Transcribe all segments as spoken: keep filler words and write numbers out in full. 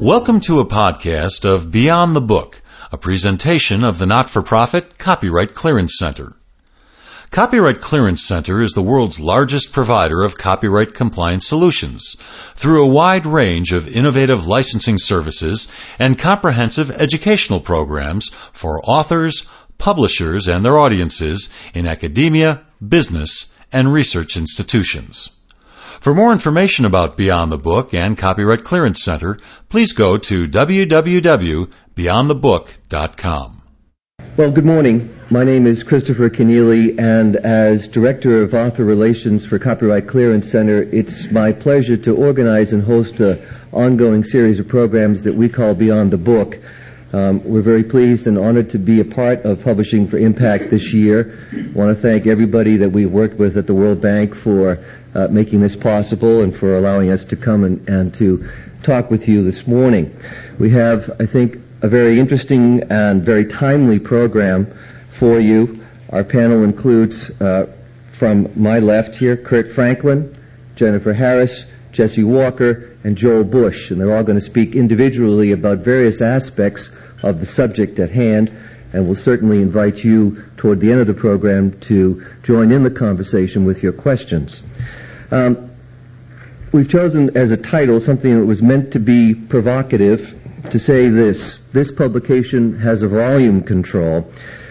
Welcome to a podcast of Beyond the Book, a presentation of the not-for-profit Copyright Clearance Center. Copyright Clearance Center is the world's largest provider of copyright compliance solutions through a wide range of innovative licensing services and comprehensive educational programs for authors, publishers, and their audiences in academia, business, and research institutions. For more information about Beyond the Book and Copyright Clearance Center, please go to w w w dot beyond the book dot com. Well, good morning. My name is Christopher Keneally, and as Director of Author Relations for Copyright Clearance Center, it's my pleasure to organize and host an ongoing series of programs that we call Beyond the Book. Um, we're very pleased and honored to be a part of Publishing for Impact this year. I want to thank everybody that we've worked with at the World Bank for uh, making this possible and for allowing us to come and, and to talk with you this morning. We have, I think, a very interesting and very timely program for you. Our panel includes, uh, from my left here, Kurt Franklin, Jennifer Harris, Jesse Walker, and Joel Bush, and they're all going to speak individually about various aspects of the subject at hand, and we'll certainly invite you toward the end of the program to join in the conversation with your questions. Um, we've chosen as a title something that was meant to be provocative, to say this: this publication has a volume control,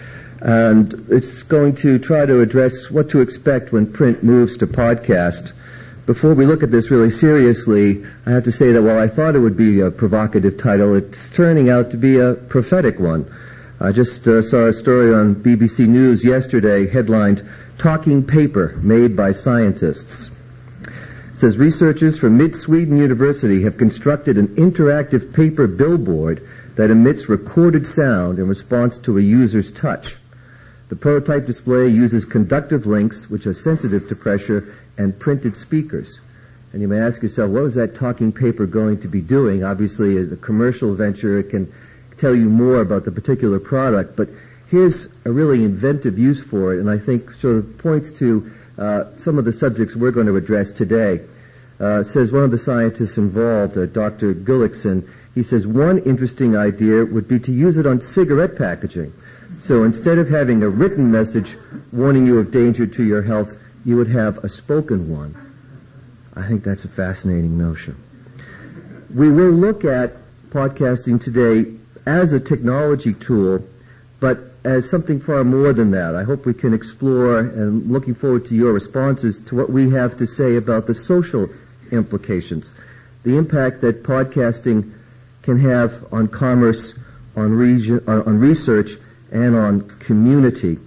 and it's going to try to address what to expect when print moves to podcast. Before we look at this really seriously, I have to say that while I thought it would be a provocative title, it's turning out to be a prophetic one. I just uh, saw a story on B B C News yesterday headlined, "Talking Paper Made by Scientists." It says researchers from Mid-Sweden University have constructed an interactive paper billboard that emits recorded sound in response to a user's touch. The prototype display uses conductive links, which are sensitive to pressure, and printed speakers. And you may ask yourself, what is that talking paper going to be doing? Obviously, as a commercial venture, it can tell you more about the particular product, but here's a really inventive use for it, and I think sort of points to uh, some of the subjects we're going to address today. Uh, says one of the scientists involved, uh, Doctor Gullikson, he says one interesting idea would be to use it on cigarette packaging. So instead of having a written message warning you of danger to your health, you would have a spoken one. I think that's a fascinating notion. We will look at podcasting today as a technology tool, but as something far more than that. I hope we can explore, and looking forward to your responses to what we have to say about the social implications, the impact that podcasting can have on commerce, on, region, on, on research, and on community.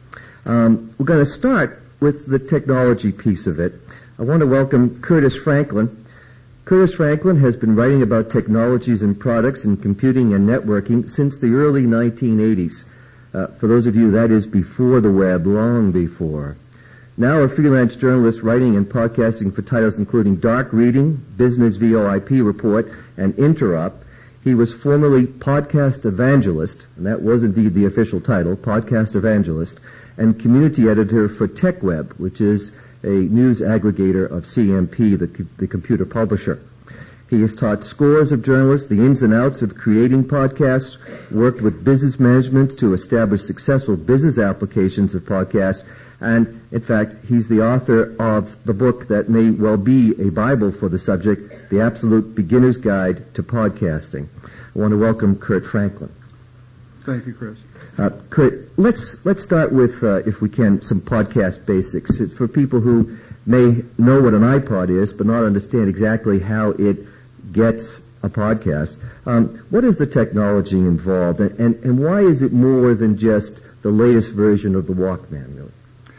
Um, we're going to start with the technology piece of it. I want to welcome Curtis Franklin. Curtis Franklin has been writing about technologies and products in computing and networking since the early nineteen eighties. Uh, for those of you, that is before the web, long before. Now a freelance journalist writing and podcasting for titles including Dark Reading, Business V O I P Report, and Interop. He was formerly podcast evangelist, and that was indeed the official title, podcast evangelist, and community editor for TechWeb, which is a news aggregator of C M P, the, the computer publisher. He has taught scores of journalists the ins and outs of creating podcasts, worked with business managements to establish successful business applications of podcasts, and, in fact, he's the author of the book that may well be a Bible for the subject, The Absolute Beginner's Guide to Podcasting. I want to welcome Kurt Franklin. Thank you, Chris. Uh, Kurt, let's let's start with, uh, if we can, some podcast basics. It's for people who may know what an iPod is, but not understand exactly how it gets a podcast. Um, what is the technology involved, and, and, and why is it more than just the latest version of the Walkman, really?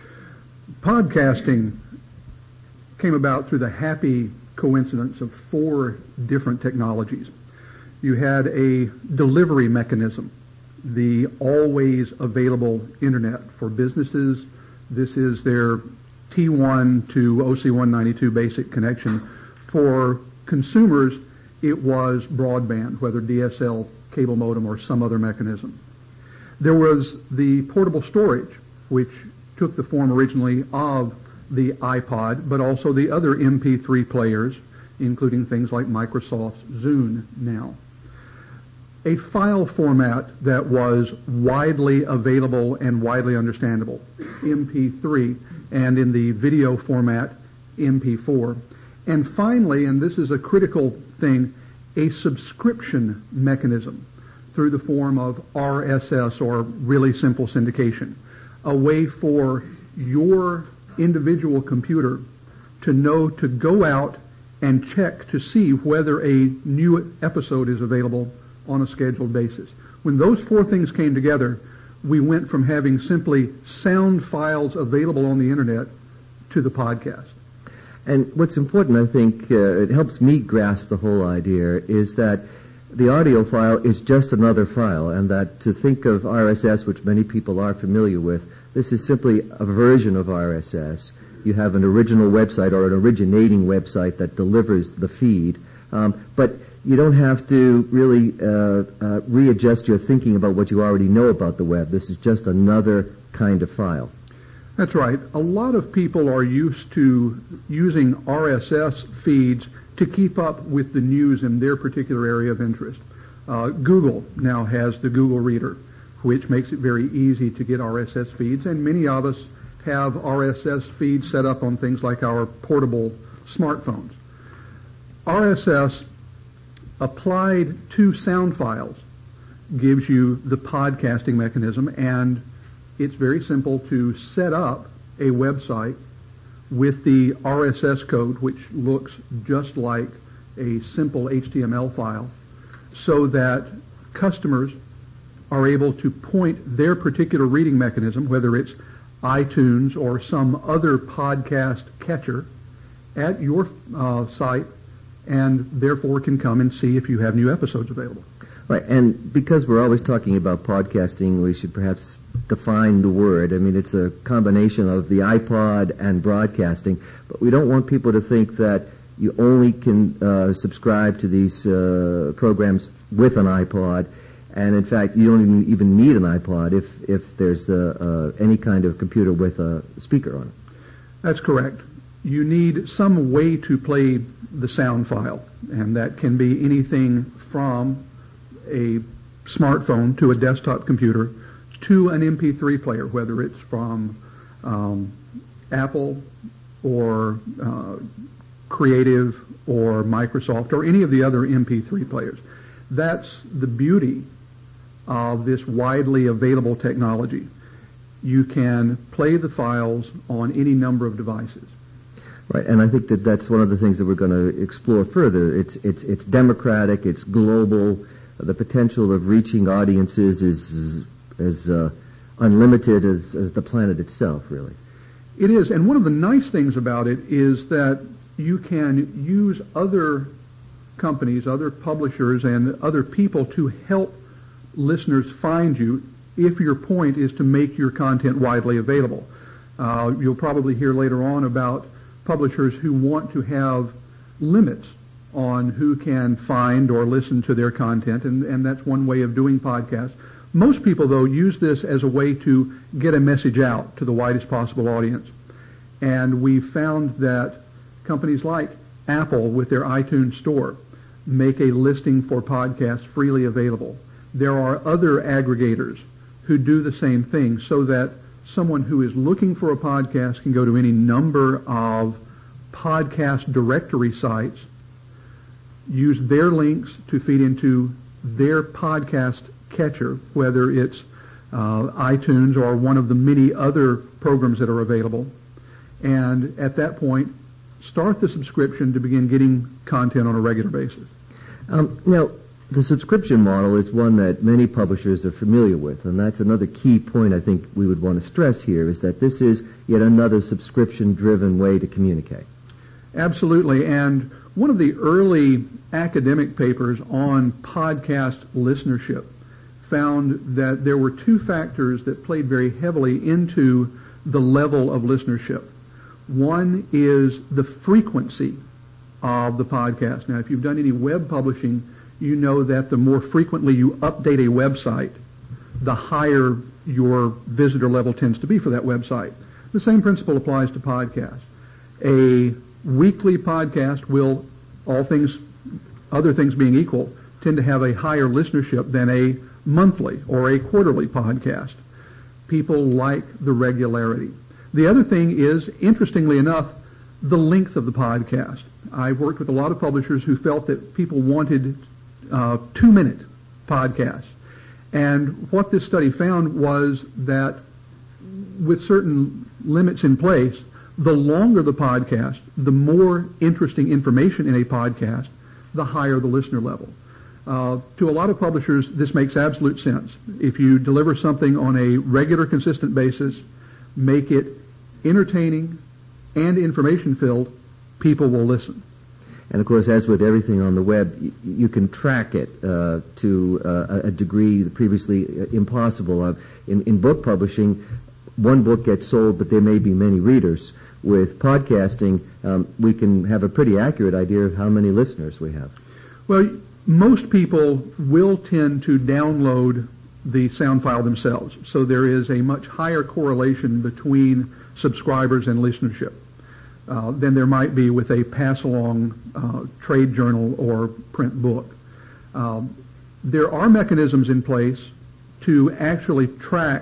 Podcasting came about through the happy coincidence of four different technologies. You had a delivery mechanism, the always available internet for businesses. This is their T one to O C one ninety-two basic connection. For consumers, it was broadband, whether D S L, cable modem, or some other mechanism. There was the portable storage, which took the form originally of the iPod, but also the other M P three players, including things like Microsoft's Zune now. a file format that was widely available and widely understandable, M P three, and in the video format, M P four. And finally, and this is a critical thing, a subscription mechanism through the form of R S S, or really simple syndication, a way for your individual computer to know to go out and check to see whether a new episode is available on a scheduled basis. When those four things came together, we went from having simply sound files available on the internet to the podcast. And what's important, I think, uh, it helps me grasp the whole idea, is that the audio file is just another file, and that to think of R S S, which many people are familiar with, this is simply a version of R S S. You have an original website or an originating website that delivers the feed, um, but you don't have to really uh, uh, readjust your thinking about what you already know about the web. This is just another kind of file. That's right. A lot of people are used to using R S S feeds to keep up with the news in their particular area of interest. Uh, Google now has the Google Reader, which makes it very easy to get R S S feeds, and many of us have R S S feeds set up on things like our portable smartphones. R S S applied to sound files gives you the podcasting mechanism, and it's very simple to set up a website with the R S S code, which looks just like a simple H T M L file, so that customers are able to point their particular reading mechanism, whether it's iTunes or some other podcast catcher, at your uh, site, and therefore can come and see if you have new episodes available. Right, and because we're always talking about podcasting, we should perhaps define the word. I mean, it's a combination of the iPod and broadcasting, but we don't want people to think that you only can uh, subscribe to these uh, programs with an iPod, and in fact, you don't even, even need an iPod if, if there's uh, uh, any kind of computer with a speaker on it. That's correct. You need some way to play the sound file, and that can be anything from a smartphone to a desktop computer to an M P three player, whether it's from um, Apple or uh, Creative or Microsoft or any of the other M P three players. That's the beauty of this widely available technology. You can play the files on any number of devices. Right, and I think that that's one of the things that we're going to explore further. It's it's it's democratic, it's global. The potential of reaching audiences is as uh, unlimited as, as the planet itself, really. It is, and one of the nice things about it is that you can use other companies, other publishers, and other people to help listeners find you if your point is to make your content widely available. Uh, you'll probably hear later on about publishers who want to have limits on who can find or listen to their content, and, and that's one way of doing podcasts. Most people, though, use this as a way to get a message out to the widest possible audience. And we've found that companies like Apple, with their iTunes store, make a listing for podcasts freely available. There are other aggregators who do the same thing, so that someone who is looking for a podcast can go to any number of podcast directory sites, use their links to feed into their podcast catcher, whether it's uh, iTunes or one of the many other programs that are available, and at that point, start the subscription to begin getting content on a regular basis. Um, now, the subscription model is one that many publishers are familiar with, and that's another key point I think we would want to stress here, is that this is yet another subscription-driven way to communicate. Absolutely, and one of the early academic papers on podcast listenership found that there were two factors that played very heavily into the level of listenership. One is the frequency of the podcast. Now, if you've done any web publishing, you know that the more frequently you update a website, the higher your visitor level tends to be for that website. The same principle applies to podcasts. A weekly podcast will, all things, other things being equal, tend to have a higher listenership than a monthly or a quarterly podcast. People like the regularity. The other thing is, interestingly enough, the length of the podcast. I've worked with a lot of publishers who felt that people wanted uh, two-minute podcasts. And what this study found was that with certain limits in place, the longer the podcast, the more interesting information in a podcast, the higher the listener level. Uh, to a lot of publishers, this makes absolute sense. If you deliver something on a regular, consistent basis, make it entertaining and information-filled, people will listen. And of course, as with everything on the web, you, you can track it uh, to uh, a degree previously impossible. Uh, in, in book publishing, one book gets sold, but there may be many readers. With podcasting, um, we can have a pretty accurate idea of how many listeners we have. Well, most people will tend to download the sound file themselves, so there is a much higher correlation between subscribers and listenership uh, than there might be with a pass-along uh, trade journal or print book. Um, there are mechanisms in place to actually track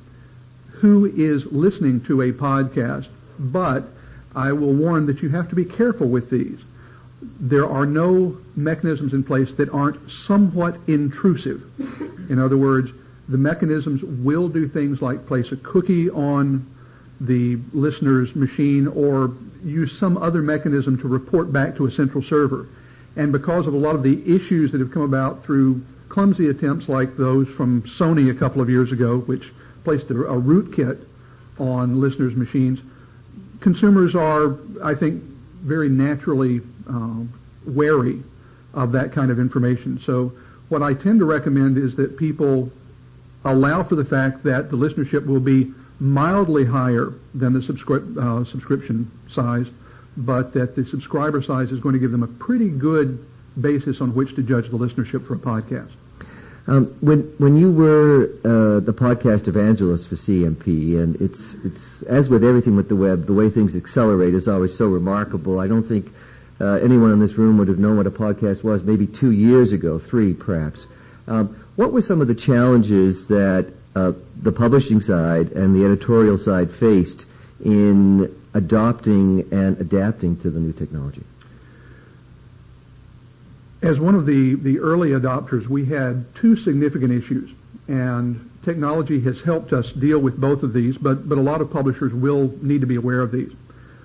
who is listening to a podcast, but I will warn that you have to be careful with these. There are no mechanisms in place that aren't somewhat intrusive. In other words, the mechanisms will do things like place a cookie on the listener's machine or use some other mechanism to report back to a central server. And because of a lot of the issues that have come about through clumsy attempts like those from Sony a couple of years ago, which placed a, a rootkit on listeners' machines, consumers are, I think, very naturally uh, wary of that kind of information. So what I tend to recommend is that people allow for the fact that the listenership will be mildly higher than the subscri- uh, subscription size, but that the subscriber size is going to give them a pretty good basis on which to judge the listenership for a podcast. Um, when when you were uh, the podcast evangelist for C M P, and it's it's as with everything with the web, the way things accelerate is always so remarkable. I don't think uh, anyone in this room would have known what a podcast was maybe two years ago, three perhaps. Um, what were some of the challenges that uh, the publishing side and the editorial side faced in adopting and adapting to the new technology? As one of the, the early adopters, we had two significant issues, and technology has helped us deal with both of these, but, but a lot of publishers will need to be aware of these.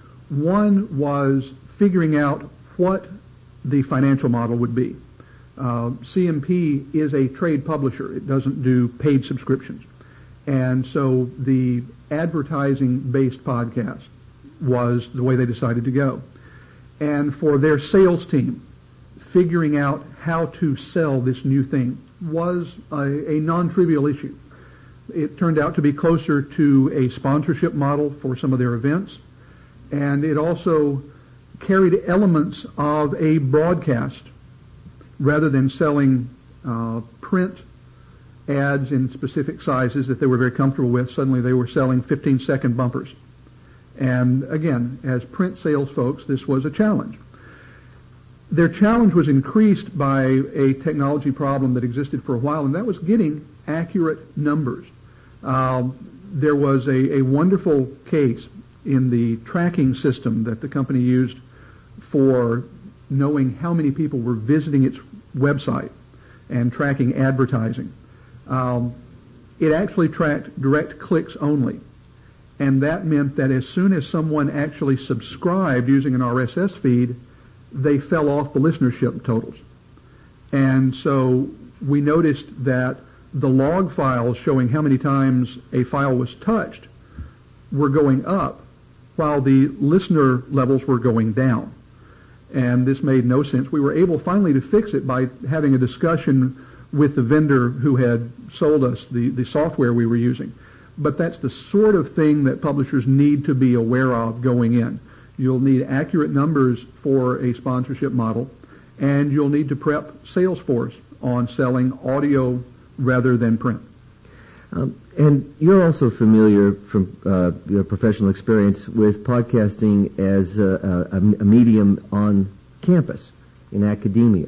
One was figuring out what the financial model would be. Uh, C M P is a trade publisher. It doesn't do paid subscriptions. And so the advertising-based podcast was the way they decided to go. And for their sales team, figuring out how to sell this new thing was a, a non-trivial issue. It turned out to be closer to a sponsorship model for some of their events, and it also carried elements of a broadcast rather than selling uh, print ads in specific sizes that they were very comfortable with. Suddenly they were selling fifteen-second bumpers. And again, as print sales folks, this was a challenge. Their challenge was increased by a technology problem that existed for a while, and that was getting accurate numbers. Um, there was a, a wonderful case in the tracking system that the company used for knowing how many people were visiting its website and tracking advertising. Um, it actually tracked direct clicks only, and that meant that as soon as someone actually subscribed using an R S S feed, they fell off the listenership totals. And so we noticed that the log files showing how many times a file was touched were going up while the listener levels were going down. And this made no sense. We were able finally to fix it by having a discussion with the vendor who had sold us the, the software we were using. But that's the sort of thing that publishers need to be aware of going in. You'll need accurate numbers for a sponsorship model, and you'll need to prep Salesforce on selling audio rather than print. Um, and you're also familiar from uh, your professional experience with podcasting as a, a, a medium on campus in academia.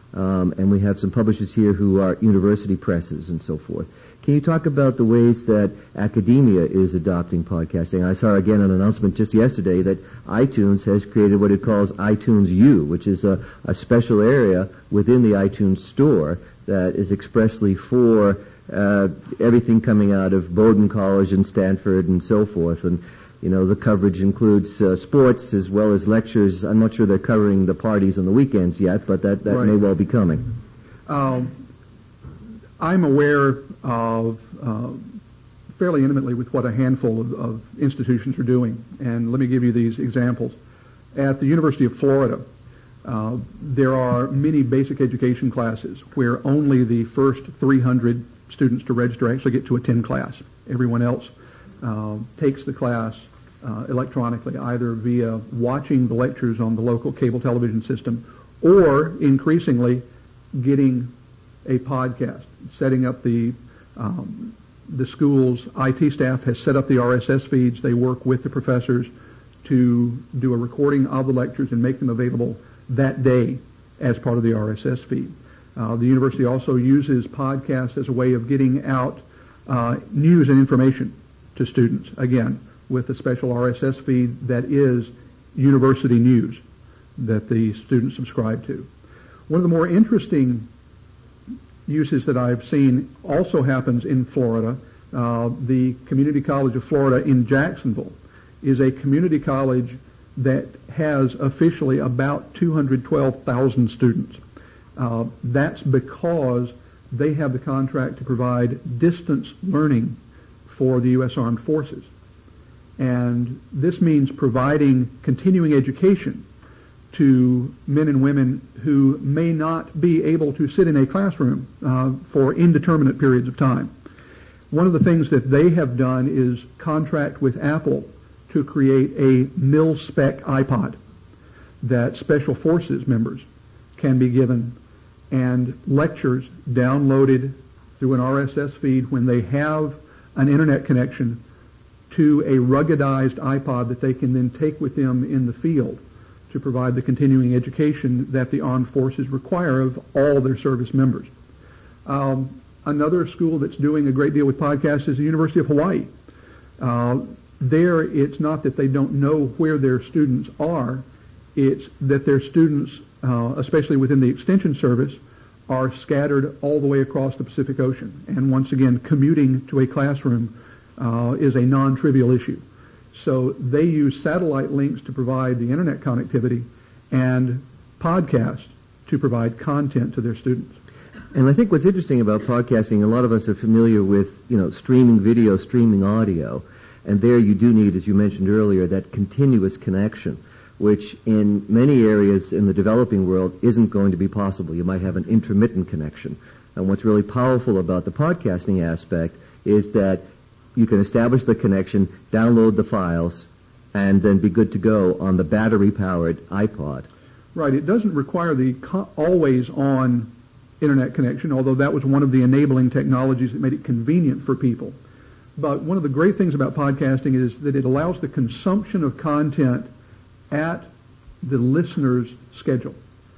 um, and we have some publishers here who are university presses and so forth. Can you talk about the ways that academia is adopting podcasting? I saw again an announcement just yesterday that iTunes has created what it calls iTunes U, which is a, a special area within the iTunes store that is expressly for uh, everything coming out of Bowdoin College and Stanford and so forth. And, you know, the coverage includes uh, sports as well as lectures. I'm not sure they're covering the parties on the weekends yet, but that, that right. may well be coming. Um, I'm aware of uh, fairly intimately with what a handful of, of institutions are doing, and let me give you these examples. At the University of Florida, uh, there are many basic education classes where only the first three hundred students to register actually get to attend class. Everyone else uh, takes the class uh, electronically, either via watching the lectures on the local cable television system or increasingly getting a podcast. Setting up the um, the school's I T staff has set up the R S S feeds. They work with the professors to do a recording of the lectures and make them available that day as part of the R S S feed. Uh, the university also uses podcasts as a way of getting out uh, news and information to students, again, with a special R S S feed that is university news that the students subscribe to. One of the more interesting uses that I've seen also happens in Florida. Uh, the Community College of Florida in Jacksonville is a community college that has officially about two hundred twelve thousand students. Uh, that's because they have the contract to provide distance learning for the U S Armed Forces. And this means providing continuing education to men and women who may not be able to sit in a classroom uh, for indeterminate periods of time. One of the things that they have done is contract with Apple to create a mil-spec iPod that Special Forces members can be given and lectures downloaded through an R S S feed when they have an internet connection to a ruggedized iPod that they can then take with them in the field to provide the continuing education that the armed forces require of all their service members. Um, another school that's doing a great deal with podcasts is the University of Hawaii. Uh, there, it's not that they don't know where their students are, it's that their students, uh, especially within the extension service, are scattered all the way across the Pacific Ocean. And once again, commuting to a classroom uh, is a non-trivial issue. So they use satellite links to provide the internet connectivity and podcasts to provide content to their students. And I think what's interesting about podcasting, a lot of us are familiar with, you know, streaming video, streaming audio, and there you do need, as you mentioned earlier, that continuous connection, which in many areas in the developing world isn't going to be possible. You might have an intermittent connection. And what's really powerful about the podcasting aspect is that you can establish the connection, download the files, and then be good to go on the battery-powered iPod. Right. It doesn't require the co- always-on internet connection, although that was one of the enabling technologies that made it convenient for people. But one of the great things about podcasting is that it allows the consumption of content at the listener's schedule.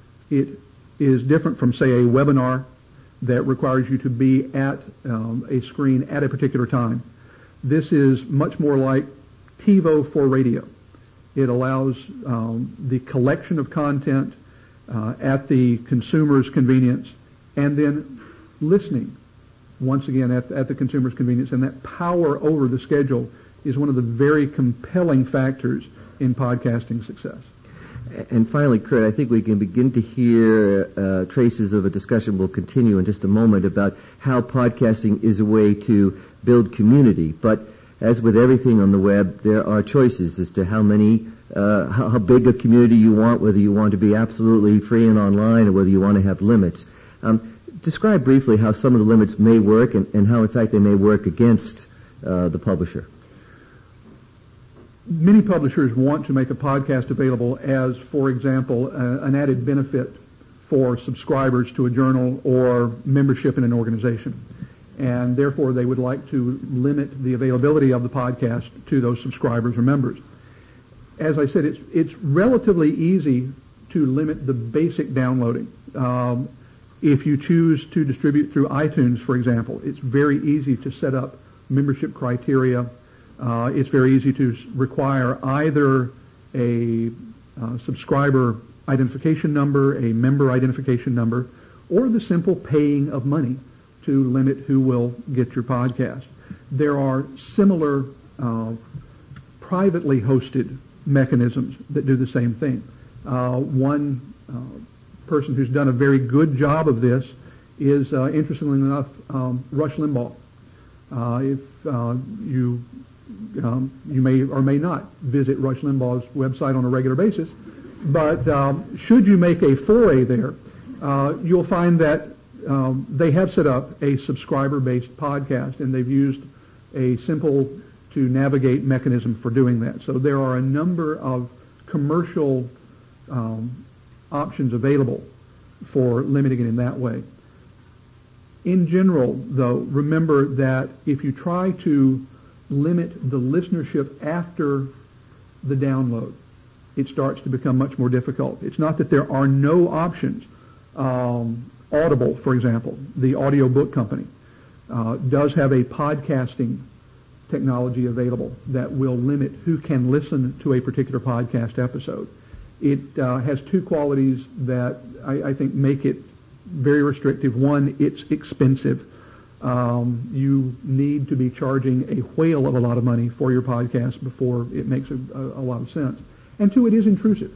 It is different from, say, a webinar that requires you to be at um, a screen at a particular time. This is much more like TiVo for radio. It allows um, the collection of content uh, at the consumer's convenience and then listening once again at, at the consumer's convenience. And that power over the schedule is one of the very compelling factors in podcasting success. And finally, Kurt, I think we can begin to hear uh, traces of a discussion we'll continue in just a moment about how podcasting is a way to build community. But as with everything on the web, there are choices as to how many, uh, how, how big a community you want, whether you want to be absolutely free and online or whether you want to have limits. Um, describe briefly how some of the limits may work and, and how, in fact, they may work against uh, the publisher. Many publishers want to make a podcast available as, for example, uh, an added benefit for subscribers to a journal or membership in an organization. And therefore, they would like to limit the availability of the podcast to those subscribers or members. As I said, it's, it's relatively easy to limit the basic downloading. Um, if you choose to distribute through iTunes, for example, it's very easy to set up membership criteria. Uh, it's very easy to require either a uh, subscriber identification number, a member identification number, or the simple paying of money to limit who will get your podcast. There are similar uh, privately hosted mechanisms that do the same thing. Uh, one uh, person who's done a very good job of this is, uh, interestingly enough, um, Rush Limbaugh. Uh, if uh, you um, you may or may not visit Rush Limbaugh's website on a regular basis, but um, should you make a foray there, uh, you'll find that um, they have set up a subscriber-based podcast, and they've used a simple to navigate mechanism for doing that. So there are a number of commercial um, options available for limiting it in that way. In general, though, remember that if you try to limit the listenership after the download, it starts to become much more difficult. It's not that there are no options. Um, Audible, for example, the audiobook company, uh, does have a podcasting technology available that will limit who can listen to a particular podcast episode. It uh, has two qualities that I, I think make it very restrictive. One, it's expensive. Um, you need to be charging a whale of a lot of money for your podcast before it makes a, a, a lot of sense. And two, it is intrusive.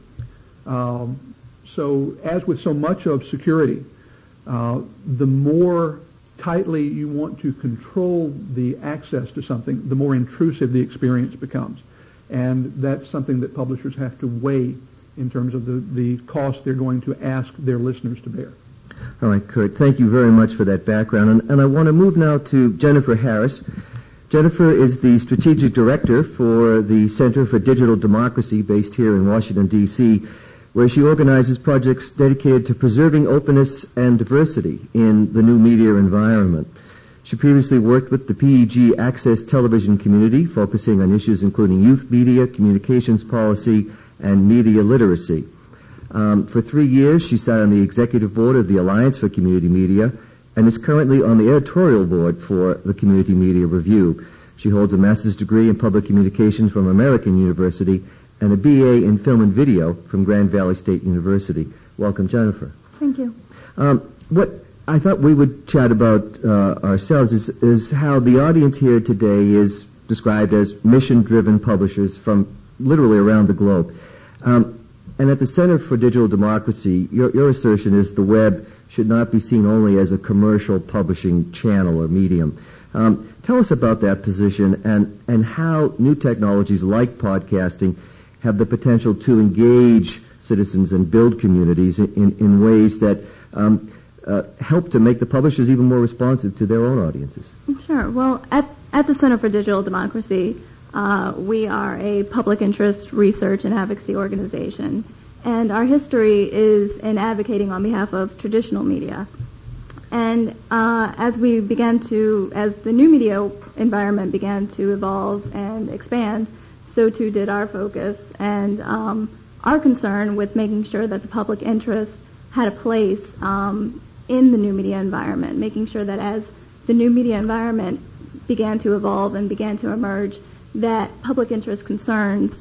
Um, so as with so much of security, uh, the more tightly you want to control the access to something, the more intrusive the experience becomes. And that's something that publishers have to weigh in terms of the, the cost they're going to ask their listeners to bear. All right, Kurt, thank you very much for that background. And, and I want to move now to Jennifer Harris. Jennifer is the Strategic Director for the Center for Digital Democracy based here in Washington, D C, where she organizes projects dedicated to preserving openness and diversity in the new media environment. She previously worked with the P E G Access television community, focusing on issues including youth media, communications policy, and media literacy. Um, for three years, she sat on the executive board of the Alliance for Community Media and is currently on the editorial board for the Community Media Review. She holds a master's degree in public communications from American University and a B A in film and video from Grand Valley State University. Welcome, Jennifer. Thank you. Um, what I thought we would chat about uh, ourselves is, is how the audience here today is described as mission-driven publishers from literally around the globe. Um, and at the Center for Digital Democracy, your, your assertion is the web should not be seen only as a commercial publishing channel or medium. Um, tell us about that position and, and how new technologies like podcasting have the potential to engage citizens and build communities in, in, in ways that um, uh, help to make the publishers even more responsive to their own audiences. Sure. Well, at, at the Center for Digital Democracy, uh, we are a public interest research and advocacy organization, and our history is in advocating on behalf of traditional media. And uh, as we began to, as the new media environment began to evolve and expand, so too did our focus and um, our concern with making sure that the public interest had a place um, in the new media environment, making sure that as the new media environment began to evolve and began to emerge, that public interest concerns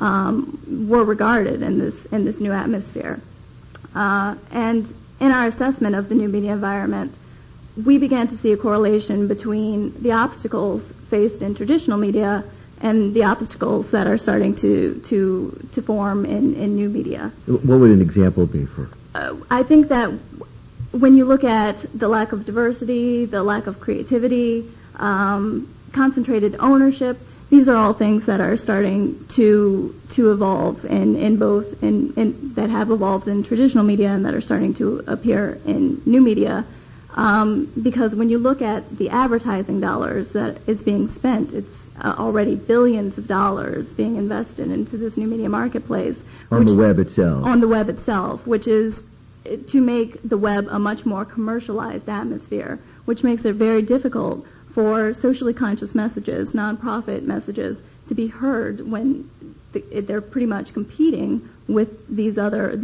um, were regarded in this in this new atmosphere. Uh, and in our assessment of the new media environment, we began to see a correlation between the obstacles faced in traditional media and the obstacles that are starting to to, to form in, in new media. What would an example be for? Uh, I think that when you look at the lack of diversity, the lack of creativity, um, concentrated ownership, these are all things that are starting to to evolve in, in both in, in that have evolved in traditional media and that are starting to appear in new media. Um, because when you look at the advertising dollars that is being spent, it's uh, already billions of dollars being invested into this new media marketplace. On which, the web itself. On the web itself, which is to make the web a much more commercialized atmosphere, which makes it very difficult for socially conscious messages, nonprofit messages, to be heard when they're pretty much competing with these other, this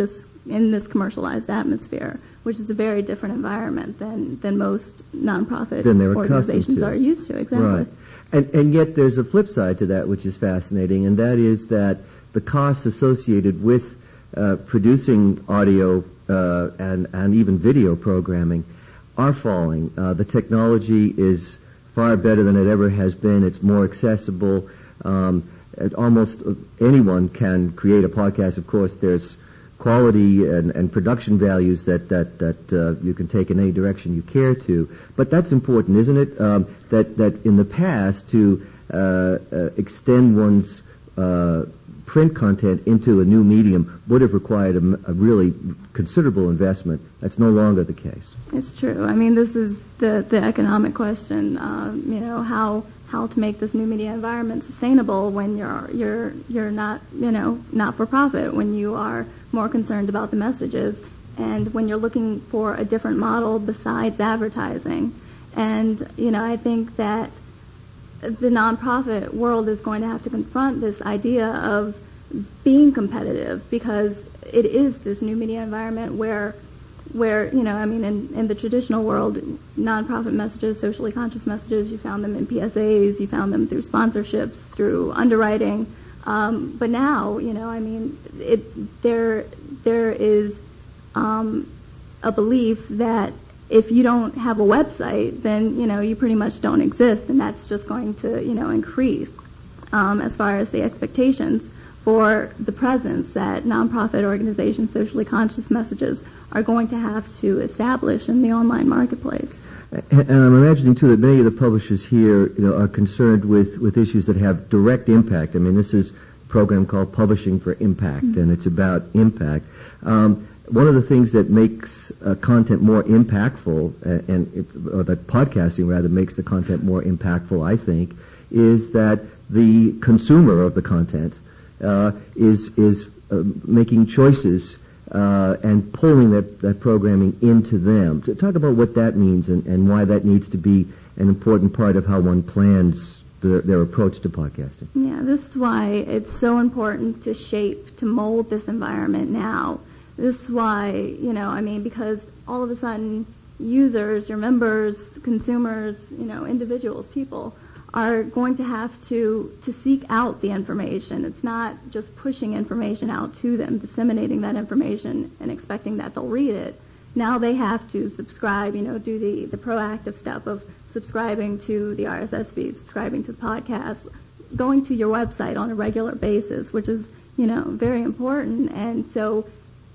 in this commercialized atmosphere, which is a very different environment than, than most nonprofit Than they're organizations to. are used to. Exactly. Right. And, and yet there's a flip side to that which is fascinating, and that is that the costs associated with uh, producing audio uh, and, and even video programming are falling. Uh, the technology is far better than it ever has been. It's more accessible. Um, almost anyone can create a podcast. Of course, there's quality and, and production values that that that uh, you can take in any direction you care to. But that's important, isn't it? Um, that that in the past to uh, uh, extend one's uh, print content into a new medium would have required a, a really considerable investment. That's no longer the case. It's true. I mean, this is the the economic question. Um, you know, how how to make this new media environment sustainable when you're you're you're not you know not for profit, when you are more concerned about the messages, and when you're looking for a different model besides advertising. And you know, I think that the nonprofit world is going to have to confront this idea of being competitive, because it is this new media environment where, where you know, I mean, in, in the traditional world, nonprofit messages, socially conscious messages, you found them in P S As, you found them through sponsorships, through underwriting. Um, but now, you know, I mean, it there there is um, a belief that if you don't have a website, then, you know, you pretty much don't exist, and that's just going to, you know, increase um, as far as the expectations for the presence that nonprofit organizations, socially conscious messages are going to have to establish in the online marketplace. And I'm imagining, too, that many of the publishers here, you know, are concerned with, with issues that have direct impact. I mean, this is a program called Publishing for Impact, mm-hmm. and it's about impact. Um, One of the things that makes uh, content more impactful, uh, and it, or that podcasting rather makes the content more impactful, I think, is that the consumer of the content uh, is is uh, making choices uh, and pulling that, that programming into them. To talk about what that means and, and why that needs to be an important part of how one plans their, their approach to podcasting. Yeah, this is why it's so important to shape, to mold this environment now. This is why, you know, I mean, because all of a sudden users, your members, consumers, you know, individuals, people are going to have to, to seek out the information. It's not just pushing information out to them, disseminating that information and expecting that they'll read it. Now they have to subscribe, you know, do the, the proactive step of subscribing to the R S S feed, subscribing to the podcast, going to your website on a regular basis, which is, you know, very important. And so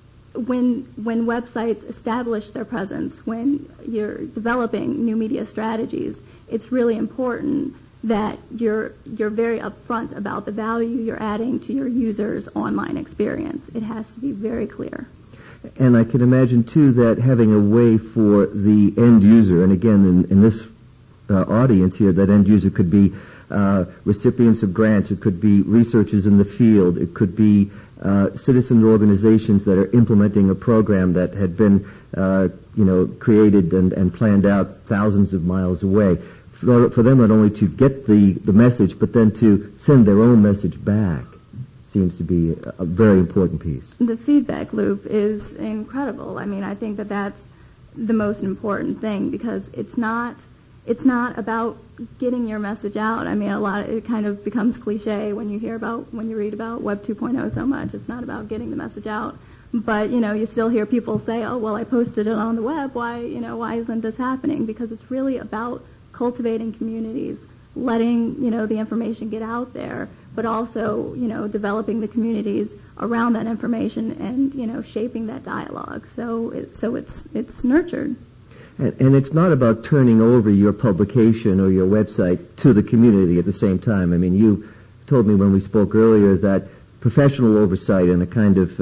when when websites establish their presence, when you're developing new media strategies, it's really important that you're you're very upfront about the value you're adding to your users' online experience. It has to be very clear. And I can imagine, too, that having a way for the end user, and again, in, in this uh, audience here, that end user could be uh, recipients of grants, it could be researchers in the field, it could be uh, citizen organizations that are implementing a program that had been, uh, you know, created and, and planned out thousands of miles away. For, for them not only to get the, the message, but then to send their own message back seems to be a, a very important piece. The feedback loop is incredible. I mean, I think that that's the most important thing, because it's not it's not about getting your message out. I mean, a lot of, it kind of becomes cliche when you hear about when you read about Web two point oh so much. It's not about getting the message out, but you know, you still hear people say, "Oh, well, I posted it on the web. Why, you know, why isn't this happening?" Because it's really about cultivating communities, letting, you know, the information get out there, but also, you know, developing the communities around that information and, you know, shaping that dialogue. So it, so it's it's nurtured. And, and it's not about turning over your publication or your website to the community at the same time. I mean, you told me when we spoke earlier that professional oversight and a kind of uh,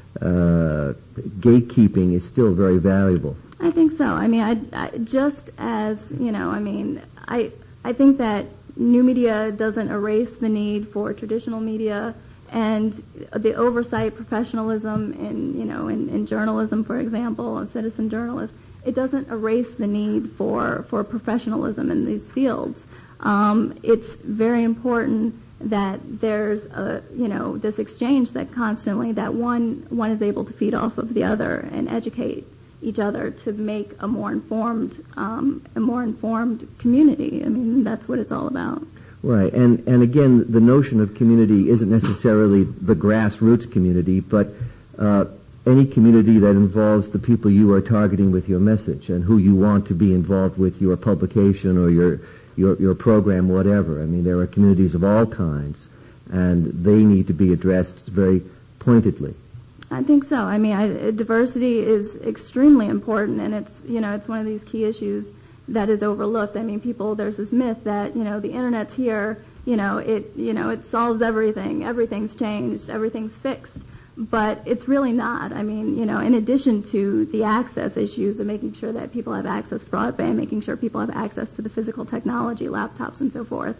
uh, gatekeeping is still very valuable. I think so. I mean, I, I, just as, you know, I mean, I I think that new media doesn't erase the need for traditional media, and the oversight, professionalism in, you know, in, in journalism, for example, and citizen journalists, it doesn't erase the need for, for professionalism in these fields. Um, it's very important that there's a, you know, this exchange that constantly, that one one is able to feed off of the other and educate each other to make a more informed, um, a more informed community. I mean, that's what it's all about. Right, and and again, the notion of community isn't necessarily the grassroots community, but uh, any community that involves the people you are targeting with your message and who you want to be involved with your publication or your your your program, whatever. I mean, there are communities of all kinds, and they need to be addressed very pointedly. I think so. I mean, I, diversity is extremely important, and it's, you know, it's one of these key issues that is overlooked. I mean, people, there's this myth that, you know, the internet's here, you know, it, you know, it solves everything, everything's changed, everything's fixed, but it's really not. I mean, you know, in addition to the access issues of making sure that people have access to broadband, making sure people have access to the physical technology, laptops and so forth,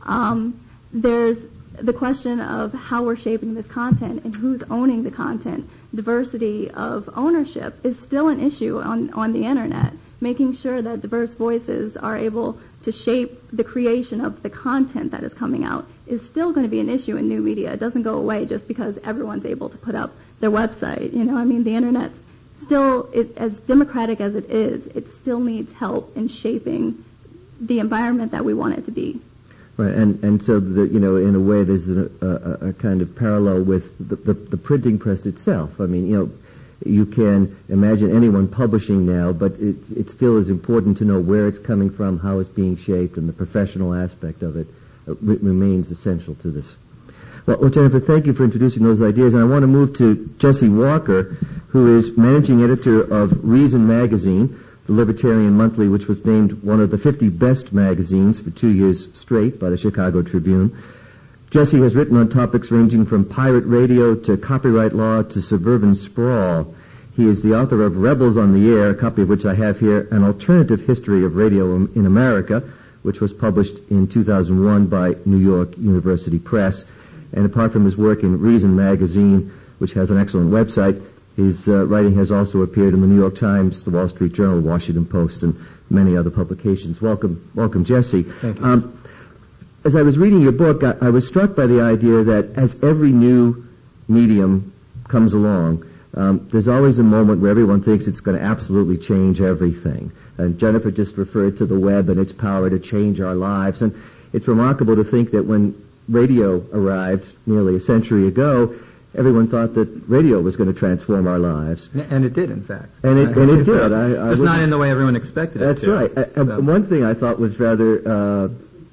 um, there's the question of how we're shaping this content and who's owning the content. Diversity of ownership is still an issue on, on the internet. Making sure that diverse voices are able to shape the creation of the content that is coming out is still going to be an issue in new media. It doesn't go away just because everyone's able to put up their website. You know, I mean, the internet's still, it, as democratic as it is, it still needs help in shaping the environment that we want it to be. Right, and and so the, you know, in a way, there's a, a, a kind of parallel with the, the, the printing press itself. I mean, you know, you can imagine anyone publishing now, but it it still is important to know where it's coming from, how it's being shaped, and the professional aspect of it uh, re- remains essential to this. Well, well, Jennifer, thank you for introducing those ideas, and I want to move to Jesse Walker, who is managing editor of Reason Magazine, the Libertarian Monthly, which was named one of the fifty best magazines for two years straight by the Chicago Tribune. Jesse has written on topics ranging from pirate radio to copyright law to suburban sprawl. He is the author of Rebels on the Air, a copy of which I have here, An Alternative History of Radio in America, which was published in two thousand one by New York University Press. And apart from his work in Reason Magazine, which has an excellent website, his uh, writing has also appeared in the New York Times, the Wall Street Journal, Washington Post, and many other publications. Welcome, welcome, Jesse. Thank you. Um, as I was reading your book, I, I was struck by the idea that as every new medium comes along, um, there's always a moment where everyone thinks it's going to absolutely change everything. And Jennifer just referred to the web and its power to change our lives. And it's remarkable to think that when radio arrived nearly a century ago, everyone thought that radio was going to transform our lives. And it did, in fact. And it, and it did. I, I Just not in the way everyone expected it That's to. right. So. I, I, one thing I thought was rather uh,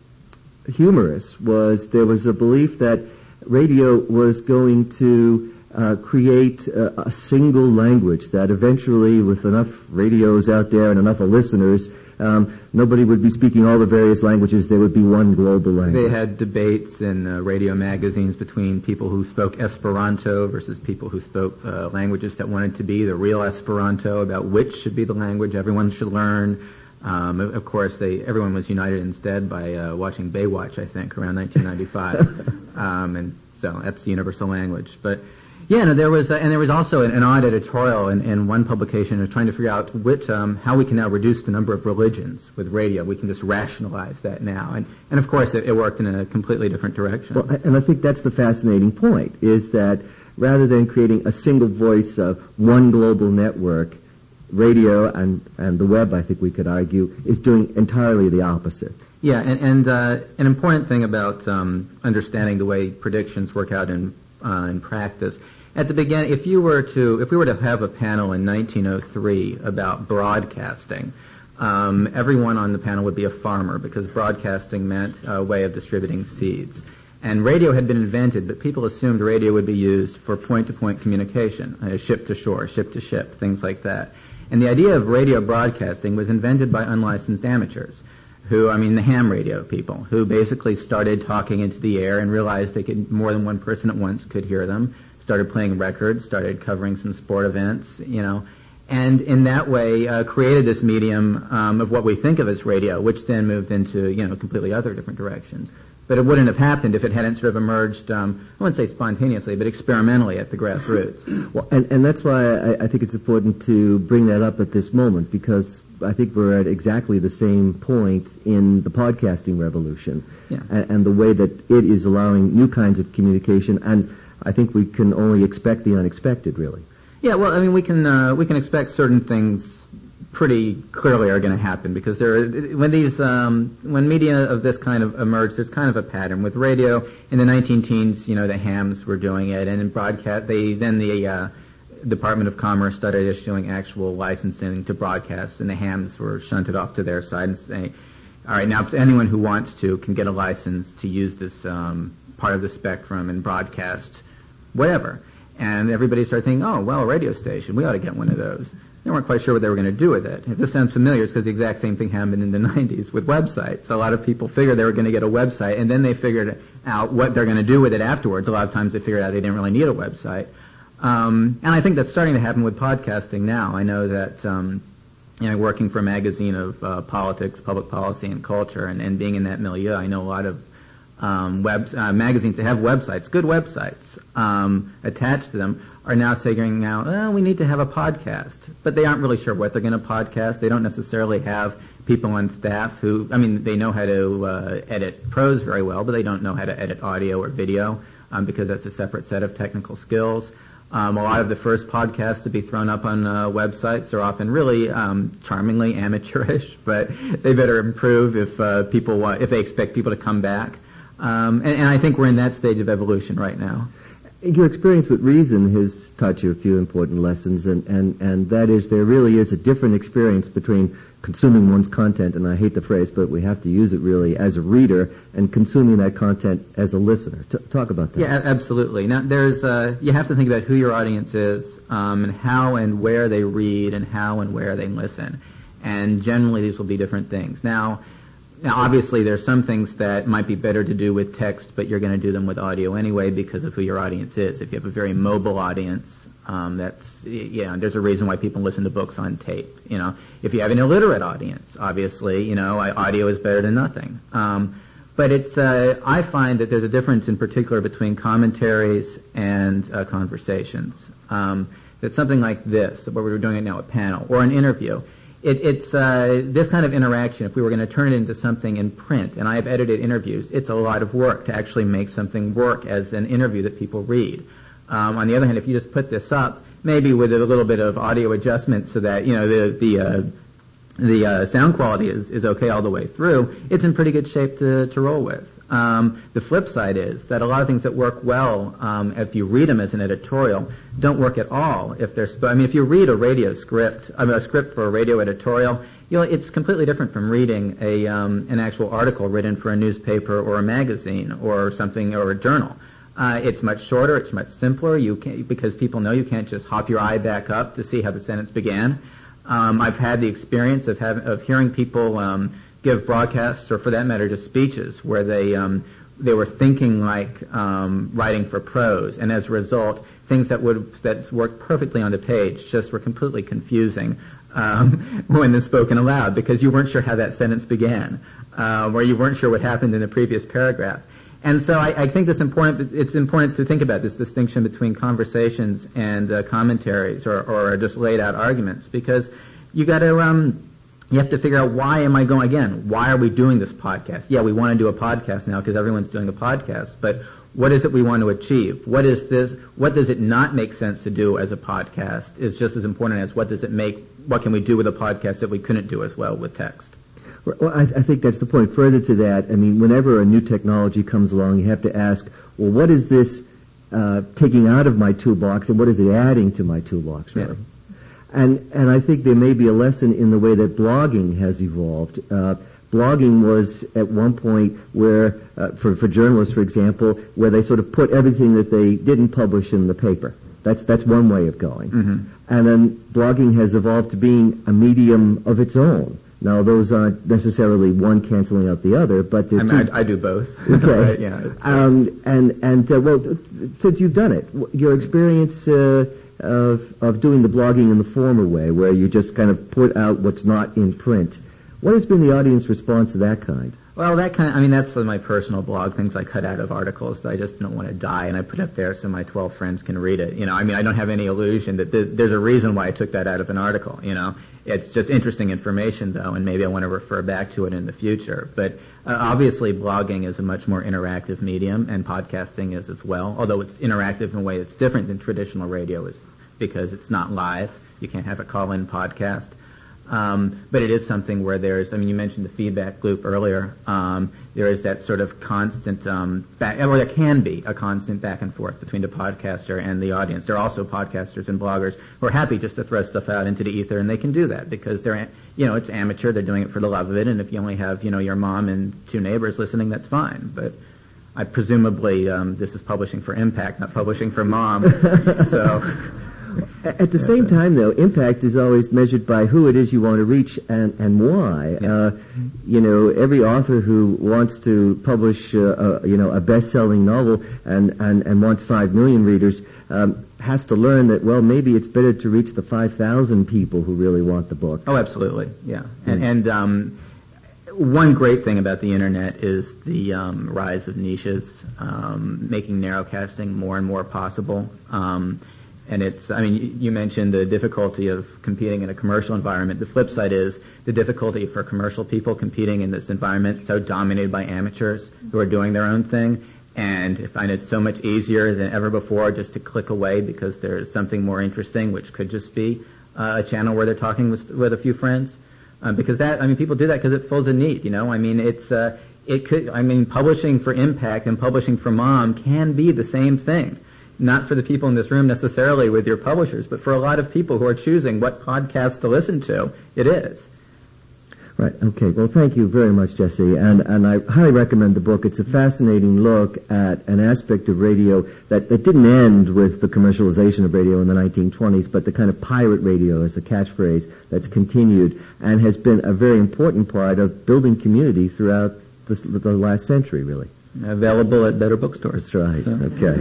humorous was there was a belief that radio was going to uh, create a, a single language, that eventually with enough radios out there and enough listeners, Um, nobody would be speaking all the various languages. There would be one global language. They had debates in uh, radio magazines between people who spoke Esperanto versus people who spoke uh, languages that wanted to be the real Esperanto, about which should be the language everyone should learn. Um, of, of course, they everyone was united instead by uh, watching Baywatch, I think, around nineteen ninety-five. um, and so that's the universal language. But yeah, no, there was, uh, and there was also an, an odd editorial in, in one publication of trying to figure out which, um, how we can now reduce the number of religions with radio. We can just rationalize that now, and and of course it, it worked in a completely different direction. Well, and I think that's the fascinating point: is that rather than creating a single voice of one global network, radio and and the web, I think we could argue, is doing entirely the opposite. Yeah, and, and uh, an important thing about um, understanding the way predictions work out in uh, in practice. At the beginning, if you were to, if we were to have a panel in nineteen oh three about broadcasting, um, everyone on the panel would be a farmer because broadcasting meant a way of distributing seeds. And radio had been invented, but people assumed radio would be used for point-to-point communication, uh, ship-to-shore, ship-to-ship, things like that. And the idea of radio broadcasting was invented by unlicensed amateurs, who, I mean, the ham radio people, who basically started talking into the air and realized they could, more than one person at once could hear them, started playing records, started covering some sport events, you know, and in that way uh, created this medium um, of what we think of as radio, which then moved into, you know, completely other different directions. But it wouldn't have happened if it hadn't sort of emerged, um, I wouldn't say spontaneously, but experimentally at the grassroots. Well, and, and that's why I, I think it's important to bring that up at this moment, because I think we're at exactly the same point in the podcasting revolution, yeah. and, and the way that it is allowing new kinds of communication, and I think we can only expect the unexpected, really. Yeah, well, I mean, we can uh, we can expect certain things pretty clearly are going to happen, because there are, when these um, when media of this kind of emerged, there's kind of a pattern. With radio in the nineteen teens, you know, the hams were doing it, and in broadcast, they then the uh, Department of Commerce started issuing actual licensing to broadcast, and the hams were shunted off to their side and saying, all right, now anyone who wants to can get a license to use this um, part of the spectrum and broadcast whatever. And everybody started thinking, oh, well, a radio station, we ought to get one of those. They weren't quite sure what they were going to do with it. If this sounds familiar, it's because the exact same thing happened in the nineties with websites. A lot of people figured they were going to get a website, and then they figured out what they're going to do with it afterwards. A lot of times they figured out they didn't really need a website. Um, and I think that's starting to happen with podcasting now. I know that, um, you know, working for a magazine of uh, politics, public policy, and culture, and, and being in that milieu, I know a lot of um, web uh, magazines that have websites, good websites, um, attached to them, are now figuring out, oh, we need to have a podcast. But they aren't really sure what they're going to podcast. They don't necessarily have people on staff who, I mean, they know how to uh, edit prose very well, but they don't know how to edit audio or video, um, because that's a separate set of technical skills. Um, a lot of the first podcasts to be thrown up on uh, websites are often really um, charmingly amateurish, but they better improve if uh, people want, if they expect people to come back. Um, and, and I think we're in that stage of evolution right now. Your experience with Reason has taught you a few important lessons, and, and, and that is there really is a different experience between consuming one's content, and I hate the phrase, but we have to use it really, as a reader, and consuming that content as a listener. T- talk about that. Yeah, absolutely. Now, there's uh, you have to think about who your audience is, um, and how and where they read, and how and where they listen. And generally, these will be different things. Now, Now, obviously, there's some things that might be better to do with text, but you're going to do them with audio anyway because of who your audience is. If you have a very mobile audience, um, that's, you know, there's a reason why people listen to books on tape. You know, if you have an illiterate audience, obviously, you know, audio is better than nothing. Um, but it's, uh, I find that there's a difference in particular between commentaries and uh, conversations. Um, that something like this, what we're doing it now, a panel, or an interview, It, it's uh, this kind of interaction. If we were going to turn it into something in print, and I have edited interviews, it's a lot of work to actually make something work as an interview that people read. Um, on the other hand, if you just put this up, maybe with a little bit of audio adjustment so that, you know, the the uh, the uh, sound quality is, is okay all the way through, it's in pretty good shape to, to roll with. Um, the flip side is that a lot of things that work well, um, if you read them as an editorial, don't work at all if they're. Sp- I mean, if you read a radio script, I mean, a script for a radio editorial, you know, it's completely different from reading a um, an actual article written for a newspaper or a magazine or something or a journal. Uh, it's much shorter. It's much simpler. You can't, because people know you can't just hop your eye back up to see how the sentence began. Um, I've had the experience of have, of hearing people. Um, give broadcasts, or for that matter, just speeches, where they um, they were thinking like um, writing for prose, and as a result, things that would that worked perfectly on the page just were completely confusing um, when they're spoken aloud, because you weren't sure how that sentence began, uh, or you weren't sure what happened in the previous paragraph. And so I, I think this important. It's important to think about this distinction between conversations and uh, commentaries, or, or just laid out arguments, because you got to. Um, You have to figure out, why am I going, again, why are we doing this podcast? Yeah, we want to do a podcast now because everyone's doing a podcast, but what is it we want to achieve? What is this, what does it not make sense to do as a podcast is just as important as what does it make, what can we do with a podcast that we couldn't do as well with text? Well, I, I think that's the point. Further to that, I mean, whenever a new technology comes along, you have to ask, well, what is this uh, taking out of my toolbox, and what is it adding to my toolbox, really? Yeah. And and I think there may be a lesson in the way that blogging has evolved. Uh, blogging was at one point where, uh, for for journalists, for example, where they sort of put everything that they didn't publish in the paper. That's that's one way of going. Mm-hmm. And then blogging has evolved to being a medium of its own. Now, those aren't necessarily one canceling out the other, but they're I, mean, I, I do both. Okay. Right, yeah. Um, and and uh, well, since you've done it, your experience. Uh, Of, of doing the blogging in the former way, where you just kind of put out what's not in print. What has been the audience response to that kind? Well, that kind of, I mean, that's my personal blog, things I cut out of articles that I just don't want to die, and I put up there so my twelve friends can read it. You know, I mean, I don't have any illusion that there's, there's a reason why I took that out of an article, you know. It's just interesting information, though, and maybe I want to refer back to it in the future. But uh, obviously, blogging is a much more interactive medium, and podcasting is as well, although it's interactive in a way that's different than traditional radio is because it's not live. You can't have a call-in podcast. Um, but it is something where there's, I mean, you mentioned the feedback loop earlier. Um, there is that sort of constant, um, back, or there can be a constant back and forth between the podcaster and the audience. There are also podcasters and bloggers who are happy just to throw stuff out into the ether, and they can do that because they're, you know, it's amateur. They're doing it for the love of it, and if you only have, you know, your mom and two neighbors listening, that's fine. But I presumably um, this is publishing for impact, not publishing for mom. So. At the same time, though, impact is always measured by who it is you want to reach and, and why. Yeah. Uh, you know, every author who wants to publish, uh, a, you know, a best-selling novel and, and, and wants five million readers um, has to learn that, well, maybe it's better to reach the five thousand people who really want the book. Oh, absolutely, yeah. And, and um, one great thing about the Internet is the um, rise of niches, um, making narrowcasting more and more possible. Um, And it's, I mean, you mentioned the difficulty of competing in a commercial environment. The flip side is the difficulty for commercial people competing in this environment so dominated by amateurs who are doing their own thing. And I find it so much easier than ever before just to click away because there's something more interesting, which could just be uh, a channel where they're talking with, with a few friends. Um, because that, I mean, people do that because it fills a need, you know? I mean, it's, uh, it could, I mean, publishing for impact and publishing for mom can be the same thing. Not for the people in this room necessarily with your publishers, but for a lot of people who are choosing what podcasts to listen to, it is. Right. Okay. Well, thank you very much, Jesse. And and I highly recommend the book. It's a fascinating look at an aspect of radio that, that didn't end with the commercialization of radio in the nineteen twenties, but the kind of pirate radio as a catchphrase that's continued and has been a very important part of building community throughout the, the last century, really. Available at better bookstores. That's right. Okay.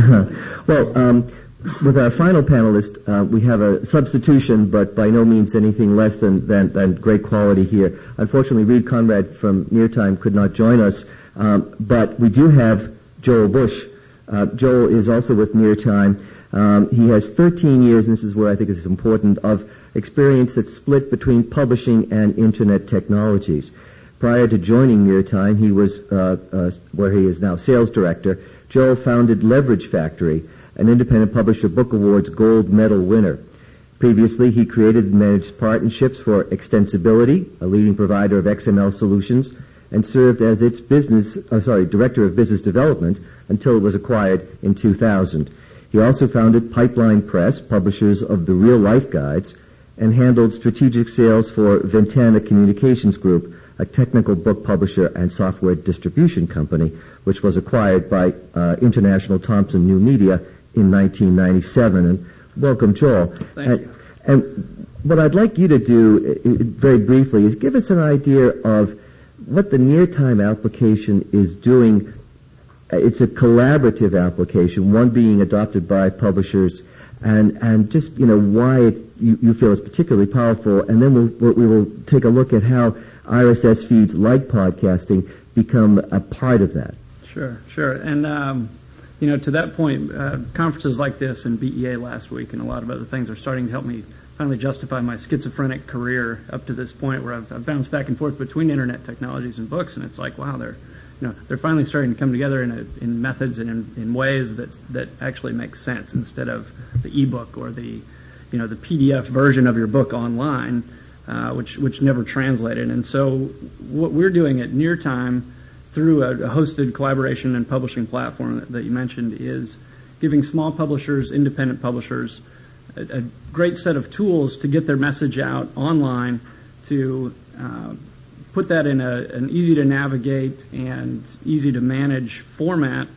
Well, um, with our final panelist, uh, we have a substitution, but by no means anything less than, than, than great quality here. Unfortunately, Reed Conrad from Neartime could not join us, um, but we do have Joel Bush. Uh, Joel is also with Neartime. Um, he has thirteen years, and this is where I think it's important, of experience that's split between publishing and Internet technologies. Prior to joining Neartime, he was, uh, uh, where he is now sales director. Joel founded Leverage Factory, an independent publisher book awards gold medal winner. Previously, he created and managed partnerships for Extensibility, a leading provider of X M L solutions, and served as its business, uh, sorry, director of business development until it was acquired in two thousand. He also founded Pipeline Press, publishers of the Real Life Guides, and handled strategic sales for Ventana Communications Group, a technical book publisher and software distribution company, which was acquired by uh, International Thompson New Media in nineteen ninety-seven. And welcome, Joel. Thank and, you. And what I'd like you to do, uh, very briefly, is give us an idea of what the Neartime application is doing. It's a collaborative application, one being adopted by publishers, and and just, you know, why it, you, you feel it's particularly powerful, and then we'll, we will take a look at how R S S feeds like podcasting become a part of that. Sure, sure. And, um, you know, to that point, uh, conferences like this and B E A last week and a lot of other things are starting to help me finally justify my schizophrenic career up to this point where I've, I've bounced back and forth between Internet technologies and books, and it's like, wow, they're, you know, they're finally starting to come together in, a, in methods and in, in ways that that actually make sense instead of the ebook or the, you know, the P D F version of your book online. Uh, which which never translated. And so what we're doing at Neartime through a, a hosted collaboration and publishing platform that, that you mentioned is giving small publishers, independent publishers, a, a great set of tools to get their message out online, to uh, put that in a, an easy to navigate and easy to manage format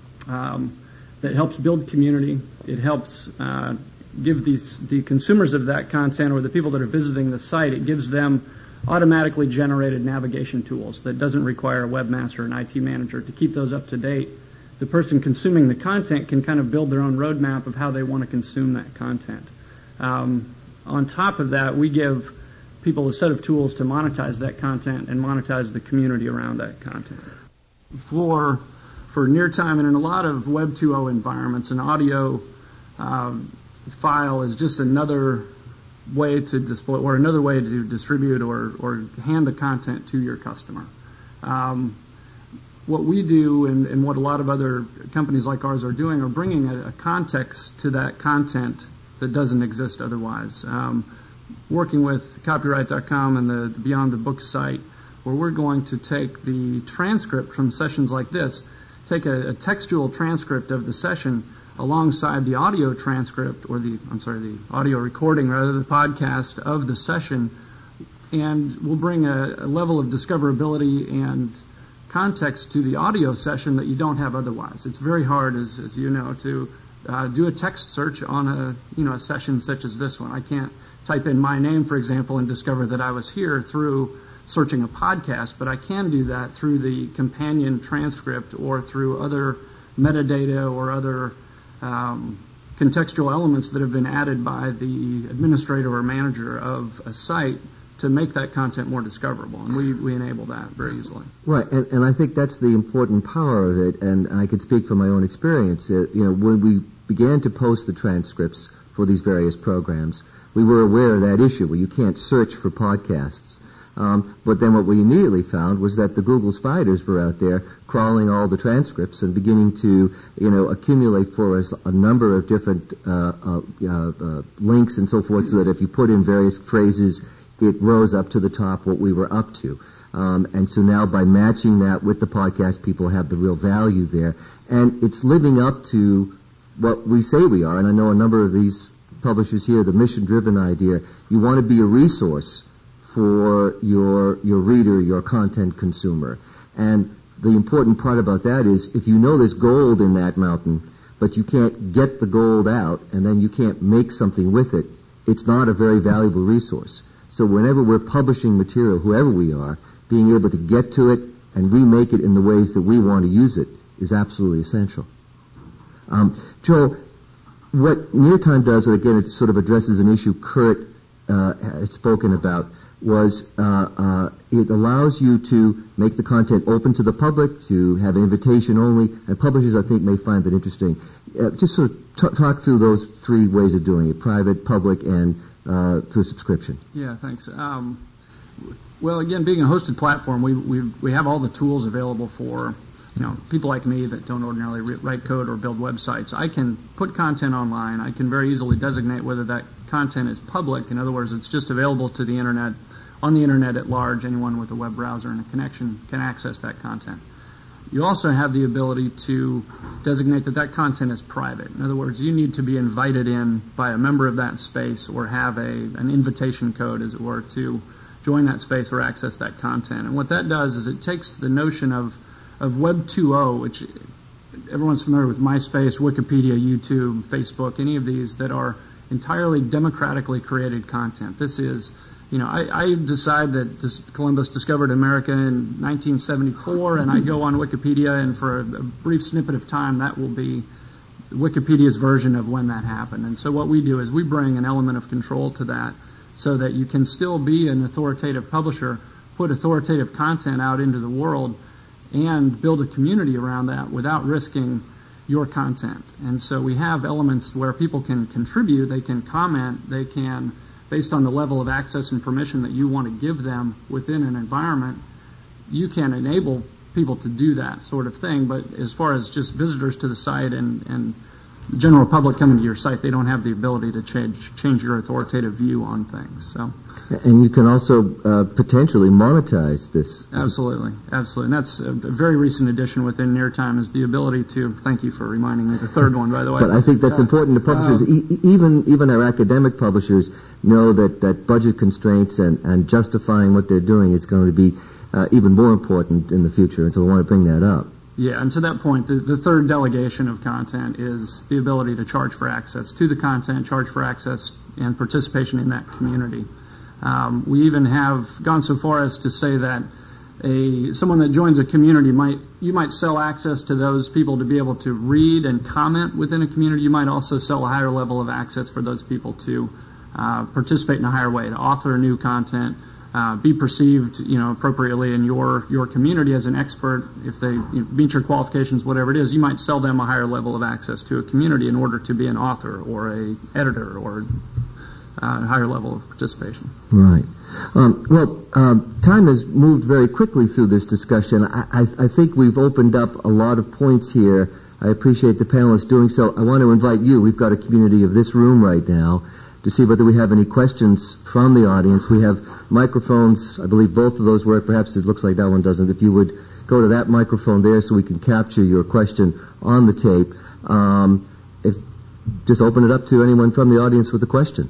um, that helps build community. It helps uh, give these the consumers of that content or the people that are visiting the site, it gives them automatically generated navigation tools that doesn't require a webmaster or an I T manager to keep those up to date. The person consuming the content can kind of build their own roadmap of how they want to consume that content. Um, on top of that, we give people a set of tools to monetize that content and monetize the community around that content. For for near time and in a lot of Web two point oh environments, an audio um, file is just another way to display or another way to distribute or, or hand the content to your customer. Um, what we do and, and what a lot of other companies like ours are doing are bringing a, a context to that content that doesn't exist otherwise. Um, working with copyright dot com and the Beyond the Book site, where we're going to take the transcript from sessions like this, take a, a textual transcript of the session alongside the audio transcript, or the, I'm sorry, the audio recording, rather, the podcast of the session, and we'll bring a, a level of discoverability and context to the audio session that you don't have otherwise. It's very hard, as, as you know, to uh, do a text search on a, you know, a session such as this one. I can't type in my name, for example, and discover that I was here through searching a podcast, but I can do that through the companion transcript or through other metadata or other um, contextual elements that have been added by the administrator or manager of a site to make that content more discoverable, and we, we enable that very easily. Right, and, and I think that's the important power of it, and I can speak from my own experience. Uh, you know, when we began to post the transcripts for these various programs, we were aware of that issue where you can't search for podcasts. Um, but then what we immediately found was that the Google spiders were out there crawling all the transcripts and beginning to, you know, accumulate for us a number of different uh, uh, uh, links and so forth, so that if you put in various phrases, it rose up to the top what we were up to. Um, and so now by matching that with the podcast, people have the real value there. And it's living up to what we say we are. And I know a number of these publishers here, the mission-driven idea, you want to be a resource for your your reader, your content consumer. And the important part about that is if you know there's gold in that mountain, but you can't get the gold out and then you can't make something with it, it's not a very valuable resource. So whenever we're publishing material, whoever we are, being able to get to it and remake it in the ways that we want to use it is absolutely essential. Um, Joel, what Neartime does, and again it sort of addresses an issue Kurt uh, has spoken about, was uh, uh, it allows you to make the content open to the public, to have invitation only, and publishers, I think, may find that interesting. Uh, just sort of t- talk through those three ways of doing it, private, public, and uh, through subscription. Yeah, thanks. Um, well, again, being a hosted platform, we, we, we have all the tools available for, you know, people like me that don't ordinarily re- write code or build websites. I can put content online. I can very easily designate whether that content is public. In other words, it's just available to the internet. On the internet at large, anyone with a web browser and a connection can access that content. You also have the ability to designate that that content is private. In other words, you need to be invited in by a member of that space or have a an invitation code, as it were, to join that space or access that content. And what that does is it takes the notion of, of Web two point oh, which everyone's familiar with MySpace, Wikipedia, YouTube, Facebook, any of these that are entirely democratically created content. This is You know, I, I decide that this, Columbus discovered America in nineteen seventy-four, and I go on Wikipedia, and for a, a brief snippet of time, that will be Wikipedia's version of when that happened. And so what we do is we bring an element of control to that so that you can still be an authoritative publisher, put authoritative content out into the world, and build a community around that without risking your content. And so we have elements where people can contribute, they can comment, they can, based on the level of access and permission that you want to give them within an environment, you can enable people to do that sort of thing. But as far as just visitors to the site and, and the general public coming to your site, they don't have the ability to change change your authoritative view on things. So, and you can also uh, potentially monetize this. Absolutely, absolutely. And that's a, a very recent addition within Neartime is the ability to, thank you for reminding me, the third one, by the way. But I think that's uh, important to publishers. Uh, e- even even our academic publishers know that, that budget constraints and, and justifying what they're doing is going to be uh, even more important in the future, and so we want to bring that up. Yeah, and to that point, the, the third delegation of content is the ability to charge for access to the content, charge for access and participation in that community. Um, we even have gone so far as to say that a someone that joins a community might you might sell access to those people to be able to read and comment within a community. You might also sell a higher level of access for those people to uh, participate in a higher way, to author new content, uh, be perceived, you know, appropriately in your, your community as an expert. If they you know, meet your qualifications, whatever it is, you might sell them a higher level of access to a community in order to be an author or a editor or uh, a higher level of participation. Right. Um, well, um, time has moved very quickly through this discussion. I, I, I think we've opened up a lot of points here. I appreciate the panelists doing so. I want to invite you. We've got a community of this room right now to see whether we have any questions from the audience. We have microphones. I believe both of those work. Perhaps it looks like that one doesn't. If you would go to that microphone there so we can capture your question on the tape. Um, if, just open it up to anyone from the audience with a question.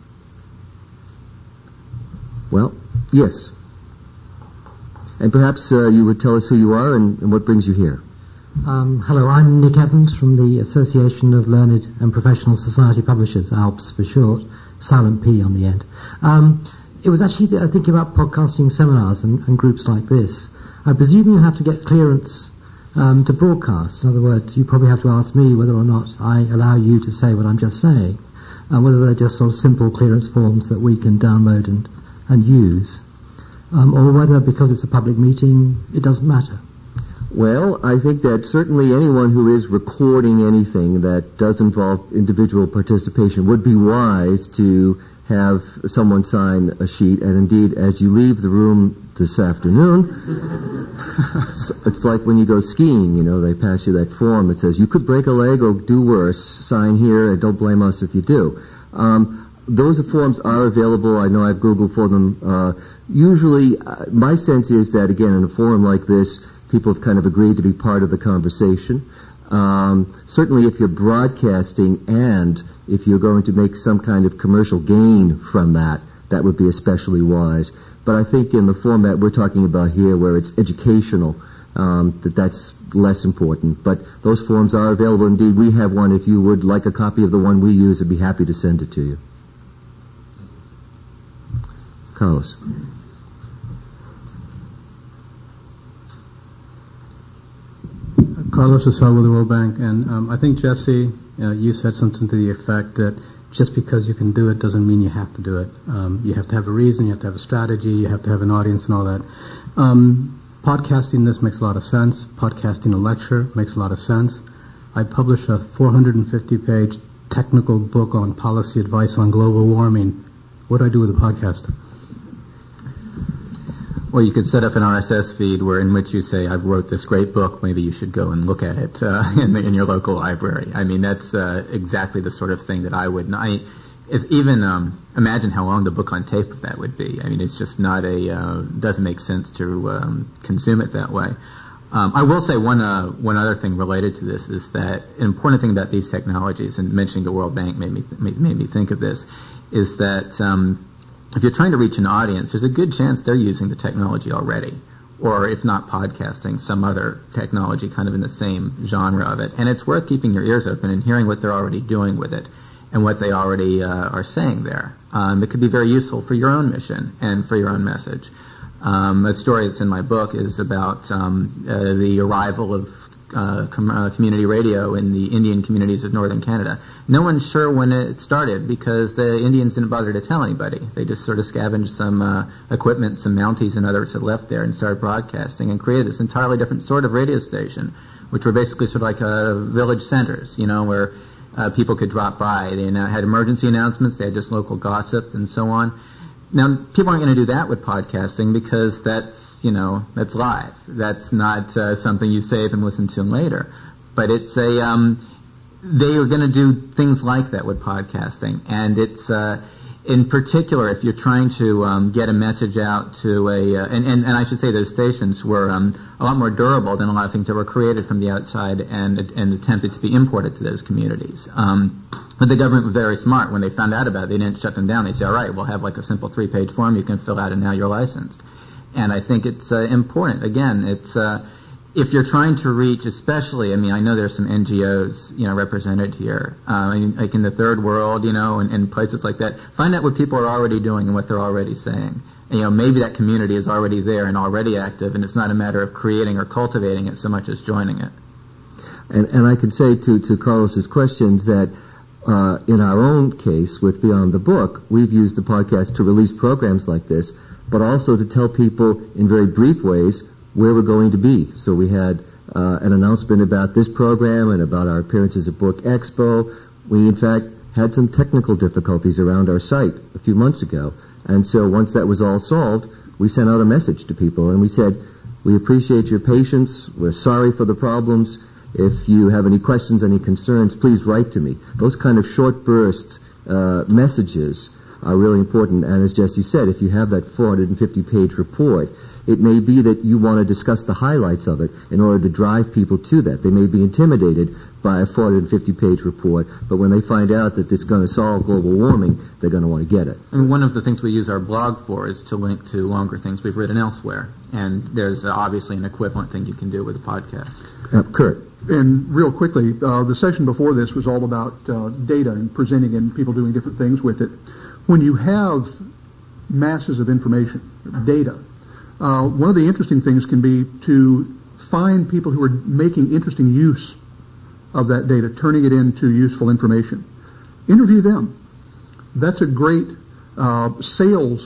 Well, yes. And perhaps uh, you would tell us who you are and, and what brings you here. Um, hello, I'm Nick Evans from the Association of Learned and Professional Society Publishers, A L P S for short, silent P on the end. Um, it was actually uh, thinking about podcasting seminars and, and groups like this. I presume you have to get clearance um, to broadcast. In other words, you probably have to ask me whether or not I allow you to say what I'm just saying, and whether they're just sort of simple clearance forms that we can download and and use, um, or whether because it's a public meeting it doesn't matter. Well, I think that certainly anyone who is recording anything that does involve individual participation would be wise to have someone sign a sheet, and indeed as you leave the room this afternoon, it's like when you go skiing, you know, they pass you that form that says you could break a leg or do worse, sign here and don't blame us if you do. Um, Those forms are available. I know I've Googled for them. Uh, usually, uh, my sense is that, again, in a forum like this, people have kind of agreed to be part of the conversation. Um, certainly, if you're broadcasting and if you're going to make some kind of commercial gain from that, that would be especially wise. But I think in the format we're talking about here, where it's educational, um, that that's less important. But those forms are available. Indeed, we have one. If you would like a copy of the one we use, I'd be happy to send it to you. Carlos. Carlos Asal with the World Bank, and um, I think, Jesse, uh, you said something to the effect that just because you can do it doesn't mean you have to do it. Um, you have to have a reason, you have to have a strategy, you have to have an audience and all that. Um, podcasting this makes a lot of sense. Podcasting a lecture makes a lot of sense. I published a four hundred fifty page technical book on policy advice on global warming. What do I do with a podcast? Well, you could set up an R S S feed where in which you say, "I wrote this great book. Maybe you should go and look at it uh, in, the, in your local library." I mean, that's uh, exactly the sort of thing that I would. I it's even um, imagine how long the book on tape of that would be. I mean, it's just not a uh, doesn't make sense to um, consume it that way. Um, I will say one uh, one other thing related to this is that an important thing about these technologies, and mentioning the World Bank made me made, made me think of this, is that. Um, If you're trying to reach an audience, there's a good chance they're using the technology already, or if not podcasting, some other technology kind of in the same genre of it. And it's worth keeping your ears open and hearing what they're already doing with it and what they already uh, are saying there. Um, it could be very useful for your own mission and for your own message. Um, a story that's in my book is about um, uh, the arrival of Uh, com- uh, community radio in the Indian communities of northern Canada. No one's sure when it started because the Indians didn't bother to tell anybody. They just sort of scavenged some uh, equipment, some Mounties and others had left there and started broadcasting and created this entirely different sort of radio station, which were basically sort of like uh, village centers, you know, where uh, people could drop by. They uh, had emergency announcements, they had just local gossip and so on. Now, people aren't going to do that with podcasting because that's, you know, that's live. That's not uh, something you save and listen to later. But it's a, um, they are going to do things like that with podcasting. And it's, uh, in particular, if you're trying to um, get a message out to a, uh, and, and, and I should say those stations were um, a lot more durable than a lot of things that were created from the outside and, and attempted to be imported to those communities. Um, But the government was very smart. When they found out about it, they didn't shut them down. They said, all right, we'll have like a simple three-page form you can fill out and now you're licensed. And I think it's uh, important. Again, it's uh, if you're trying to reach, especially, I mean, I know there's some N G Os, you know, represented here, uh, like in the third world, you know, and, and places like that. Find out what people are already doing and what they're already saying. And, you know, maybe that community is already there and already active, and it's not a matter of creating or cultivating it so much as joining it. And, and I could say to, to Carlos's questions that uh, in our own case with Beyond the Book, we've used the podcast to release programs like this, but also to tell people in very brief ways where we're going to be. So we had uh, an announcement about this program and about our appearances at Book Expo. We, in fact, had some technical difficulties around our site a few months ago. And so once that was all solved, we sent out a message to people and we said, we appreciate your patience. We're sorry for the problems. If you have any questions, any concerns, please write to me. Those kind of short burst uh, messages are really important. And as Jesse said, if you have that four hundred fifty page report, it may be that you want to discuss the highlights of it in order to drive people to that. They may be intimidated by a four hundred fifty page report, but when they find out that it's going to solve global warming, they're going to want to get it. And one of the things we use our blog for is to link to longer things we've written elsewhere. And there's uh, obviously an equivalent thing you can do with a podcast. Uh, Kurt. And real quickly, uh, the session before this was all about uh, data and presenting and people doing different things with it. When you have masses of information, data, uh, one of the interesting things can be to find people who are making interesting use of that data, turning it into useful information. Interview them. That's a great uh, sales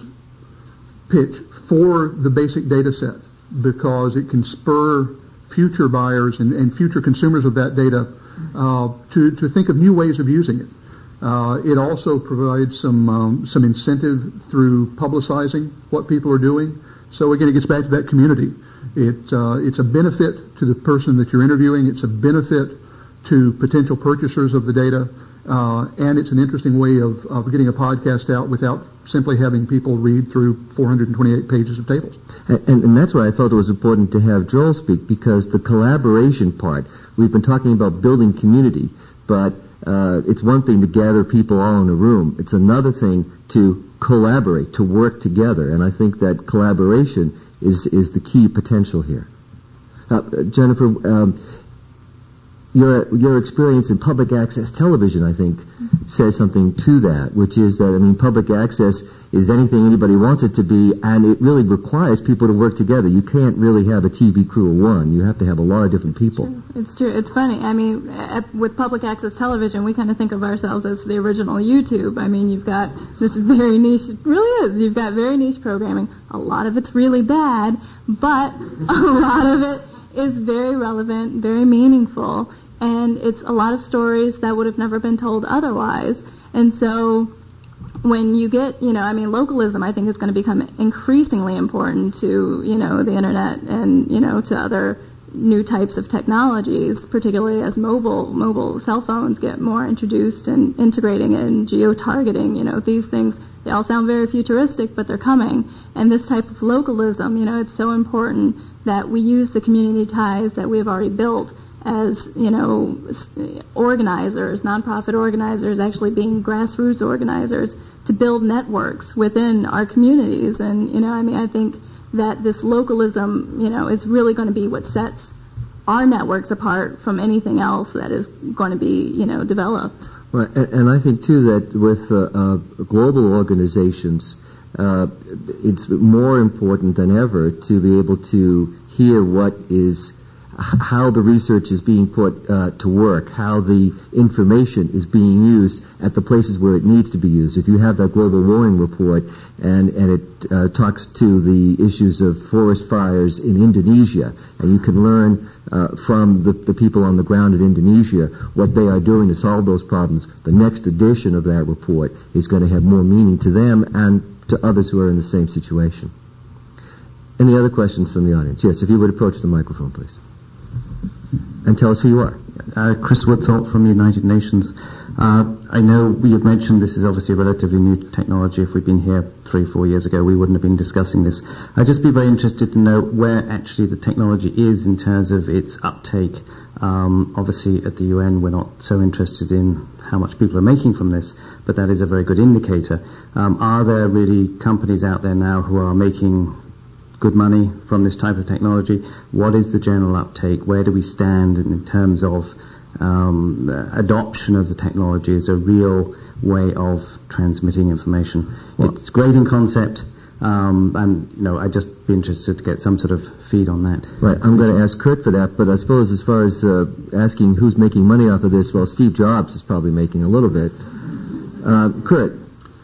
pitch for the basic data set because it can spur future buyers and, and future consumers of that data uh, to, to think of new ways of using it. Uh, it also provides some um, some incentive through publicizing what people are doing. So again, it gets back to that community. It uh, it's a benefit to the person that you're interviewing. It's a benefit to potential purchasers of the data, uh, and it's an interesting way of, of getting a podcast out without simply having people read through four hundred twenty-eight pages of tables. And, and, and that's why I felt it was important to have Joel speak, because the collaboration part, we've been talking about building community, but uh, it's one thing to gather people all in a room. It's another thing to collaborate, to work together, and I think that collaboration is, is the key potential here. Uh, Jennifer, um, Your your experience in public access television, I think, says something to that, which is that, I mean, public access is anything anybody wants it to be, and it really requires people to work together. You can't really have a T V crew of one. You have to have a lot of different people. It's true. It's funny. I mean, at, with public access television, we kind of think of ourselves as the original YouTube. I mean, you've got this very niche, it really is, you've got very niche programming. A lot of it's really bad, but a lot of it is very relevant, very meaningful. And it's a lot of stories that would have never been told otherwise. And so when you get, you know, I mean, localism, I think, is going to become increasingly important to, you know, the Internet and, you know, to other new types of technologies, particularly as mobile mobile cell phones get more introduced and integrating and geo-targeting. You know, these things, they all sound very futuristic, but they're coming. And this type of localism, you know, it's so important that we use the community ties that we have already built as, you know, organizers, nonprofit organizers, actually being grassroots organizers to build networks within our communities. And, you know, I mean, I think that this localism, you know, is really going to be what sets our networks apart from anything else that is going to be, you know, developed. Well, and, and I think, too, that with uh, uh, global organizations, uh, it's more important than ever to be able to hear what is how the research is being put uh, to work, how the information is being used at the places where it needs to be used. If you have that global warming report and, and it uh, talks to the issues of forest fires in Indonesia, and you can learn uh, from the, the people on the ground in Indonesia what they are doing to solve those problems, the next edition of that report is going to have more meaning to them and to others who are in the same situation. Any other questions from the audience? Yes, if you would approach the microphone, please. And tell us who you are. Uh, Chris Woodthorpe from the United Nations. Uh, I know you've mentioned this is obviously a relatively new technology. If we'd been here three, four years ago, we wouldn't have been discussing this. I'd just be very interested to know where actually the technology is in terms of its uptake. Um, obviously, at the U N, we're not so interested in how much people are making from this, but that is a very good indicator. Um, are there really companies out there now who are making good money from this type of technology? What is the general uptake? Where do we stand in terms of um, adoption of the technology as a real way of transmitting information? Well, it's great in concept, Um, and, you know, I'd just be interested to get some sort of feed on that. Right, I'm going to ask Kurt for that, but I suppose as far as uh, asking who's making money off of this, well, Steve Jobs is probably making a little bit. Uh, Kurt?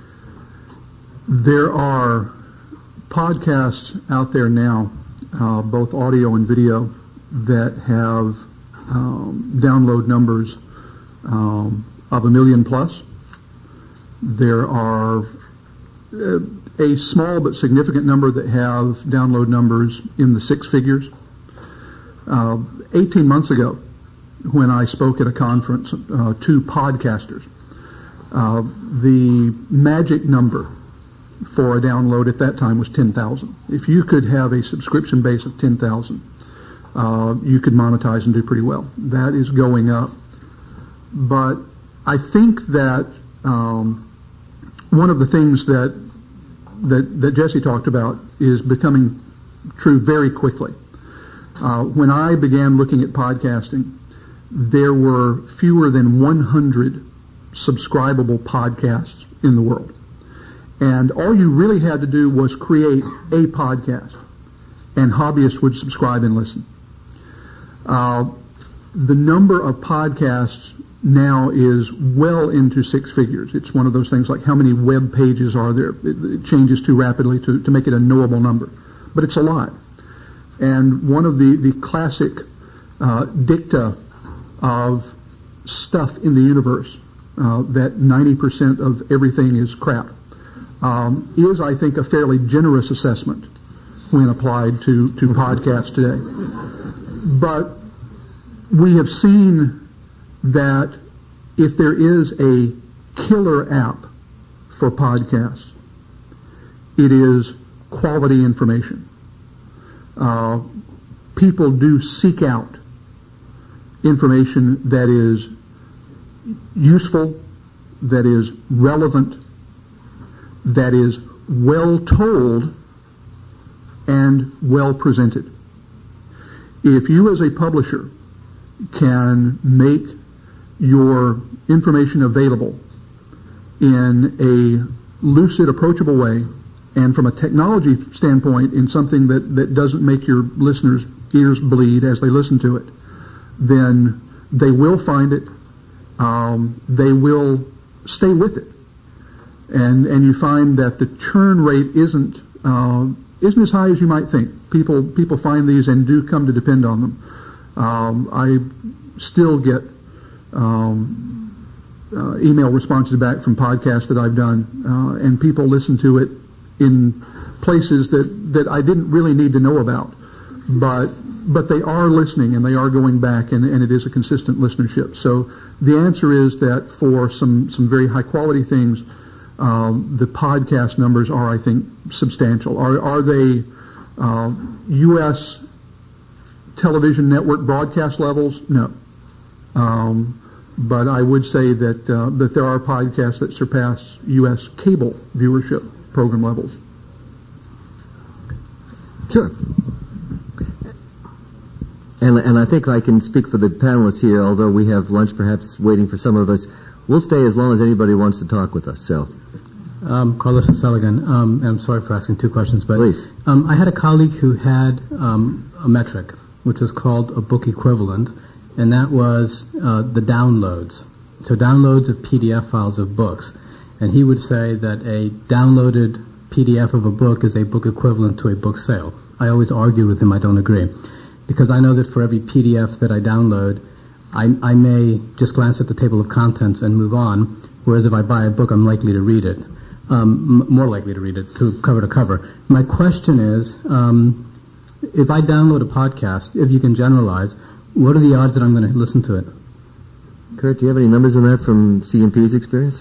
There are podcasts out there now, uh, both audio and video, that have um, download numbers um, of a million plus. There are uh, a small but significant number that have download numbers in the six figures. Uh, eighteen months ago, when I spoke at a conference uh, to podcasters, uh, the magic number for a download at that time was ten thousand. If you could have a subscription base of ten thousand, uh, you could monetize and do pretty well. That is going up. But I think that um, one of the things that, that that Jesse talked about is becoming true very quickly. Uh, when I began looking at podcasting, there were fewer than one hundred subscribable podcasts in the world. And all you really had to do was create a podcast, and hobbyists would subscribe and listen. Uh, the number of podcasts now is well into six figures. It's one of those things like how many web pages are there? It, it changes too rapidly to, to make it a knowable number. But it's a lot. And one of the, the classic uh, dicta of stuff in the universe, uh, that ninety percent of everything is crap, um, is, I think, a fairly generous assessment when applied to, to podcasts today. But we have seen that if there is a killer app for podcasts, it is quality information. Uh, people do seek out information that is useful, that is relevant, that is well told, and well presented. If you as a publisher can make your information available in a lucid, approachable way, and from a technology standpoint in something that, that doesn't make your listeners' ears bleed as they listen to it, then they will find it, um, they will stay with it. And and you find that the churn rate isn't uh, isn't as high as you might think. People people find these and do come to depend on them. Um, I still get um, uh, email responses back from podcasts that I've done, uh, and people listen to it in places that, that I didn't really need to know about, but but they are listening and they are going back, and, and it is a consistent listenership. So the answer is that for some some very high quality things, um, the podcast numbers are, I think, substantial. Are are they uh, U S television network broadcast levels? No. Um, but I would say that uh, that there are podcasts that surpass U S cable viewership program levels. Sure. And, and I think I can speak for the panelists here, although we have lunch perhaps waiting for some of us. We'll stay as long as anybody wants to talk with us. So, um, Carlos Seligan. Um, I'm sorry for asking two questions, but please. Um, I had a colleague who had um, a metric, which was called a book equivalent, and that was uh, the downloads. So downloads of P D F files of books. And he would say that a downloaded P D F of a book is a book equivalent to a book sale. I always argue with him I don't agree, because I know that for every P D F that I download, I, I may just glance at the table of contents and move on, whereas if I buy a book, I'm likely to read it, um, m- more likely to read it, to cover to cover. My question is, um, if I download a podcast, if you can generalize, what are the odds that I'm going to listen to it? Kurt, do you have any numbers on that from C M P's experience?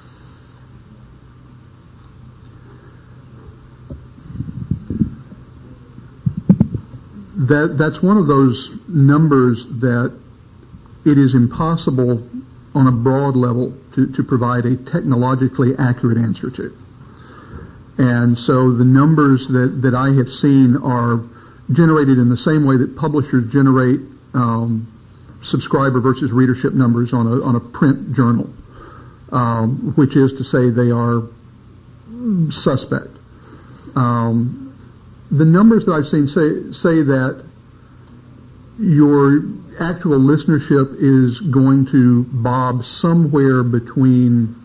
That that's one of those numbers that it is impossible on a broad level to, to provide a technologically accurate answer to. And so the numbers that, that I have seen are generated in the same way that publishers generate um, subscriber versus readership numbers on a on a print journal, um, which is to say they are suspect. Um, the numbers that I've seen say, say that your actual listenership is going to bob somewhere between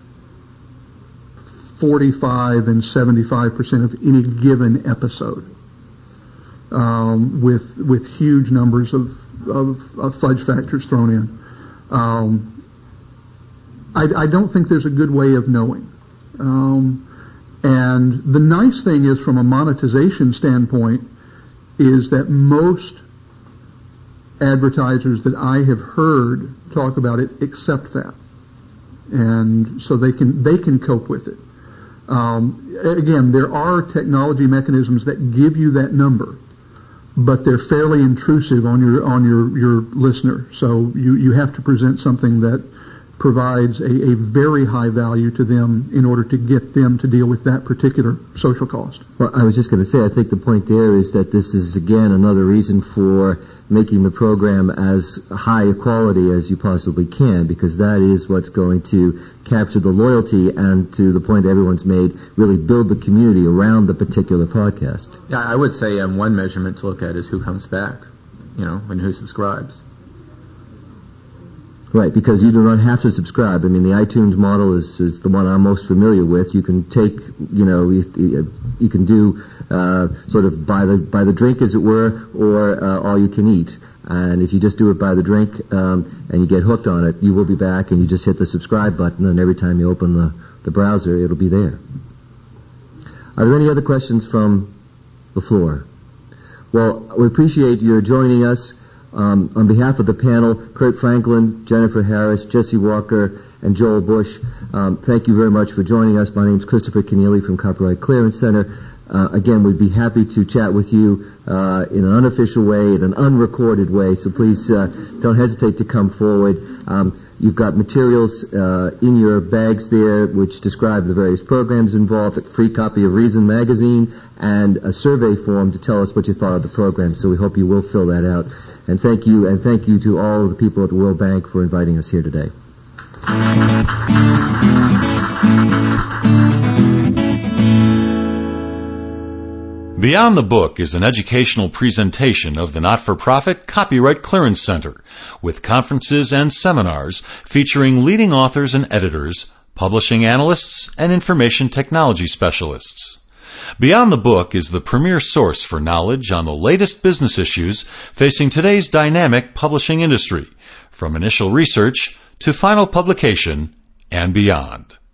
forty-five and seventy-five percent of any given episode, um, with with huge numbers of, of, of fudge factors thrown in. Um, I, I don't think there's a good way of knowing. Um, and the nice thing is, from a monetization standpoint, is that most advertisers that I have heard talk about it accept that, and so they can they can cope with it. Um, again, there are technology mechanisms that give you that number, but they're fairly intrusive on your on your your listener. So you you have to present something that provides a, a very high value to them in order to get them to deal with that particular social cost. Well, I was just going to say, I think the point there is that this is, again, another reason for making the program as high a quality as you possibly can, because that is what's going to capture the loyalty and, to the point everyone's made, really build the community around the particular podcast. Yeah, I would say um, one measurement to look at is who comes back, you know, and who subscribes. Right, because you do not have to subscribe. I mean, the iTunes model is, is the one I'm most familiar with. You can take, you know, you, you can do uh, sort of by the by the drink, as it were, or uh, all you can eat. And if you just do it by the drink um, and you get hooked on it, you will be back, and you just hit the subscribe button, and every time you open the, the browser, it'll be there. Are there any other questions from the floor? Well, we appreciate your joining us. Um, on behalf of the panel, Kurt Franklin, Jennifer Harris, Jesse Walker, and Joel Bush, um, thank you very much for joining us. My name is Christopher Keneally from Copyright Clearance Center. Uh, again, we'd be happy to chat with you uh, in an unofficial way, in an unrecorded way, so please uh, don't hesitate to come forward. Um, you've got materials uh, in your bags there which describe the various programs involved, a free copy of Reason magazine, and a survey form to tell us what you thought of the program, so we hope you will fill that out. And thank you, and thank you to all of the people at the World Bank for inviting us here today. Beyond the Book is an educational presentation of the not-for-profit Copyright Clearance Center, with conferences and seminars featuring leading authors and editors, publishing analysts, and information technology specialists. Beyond the Book is the premier source for knowledge on the latest business issues facing today's dynamic publishing industry, from initial research to final publication and beyond.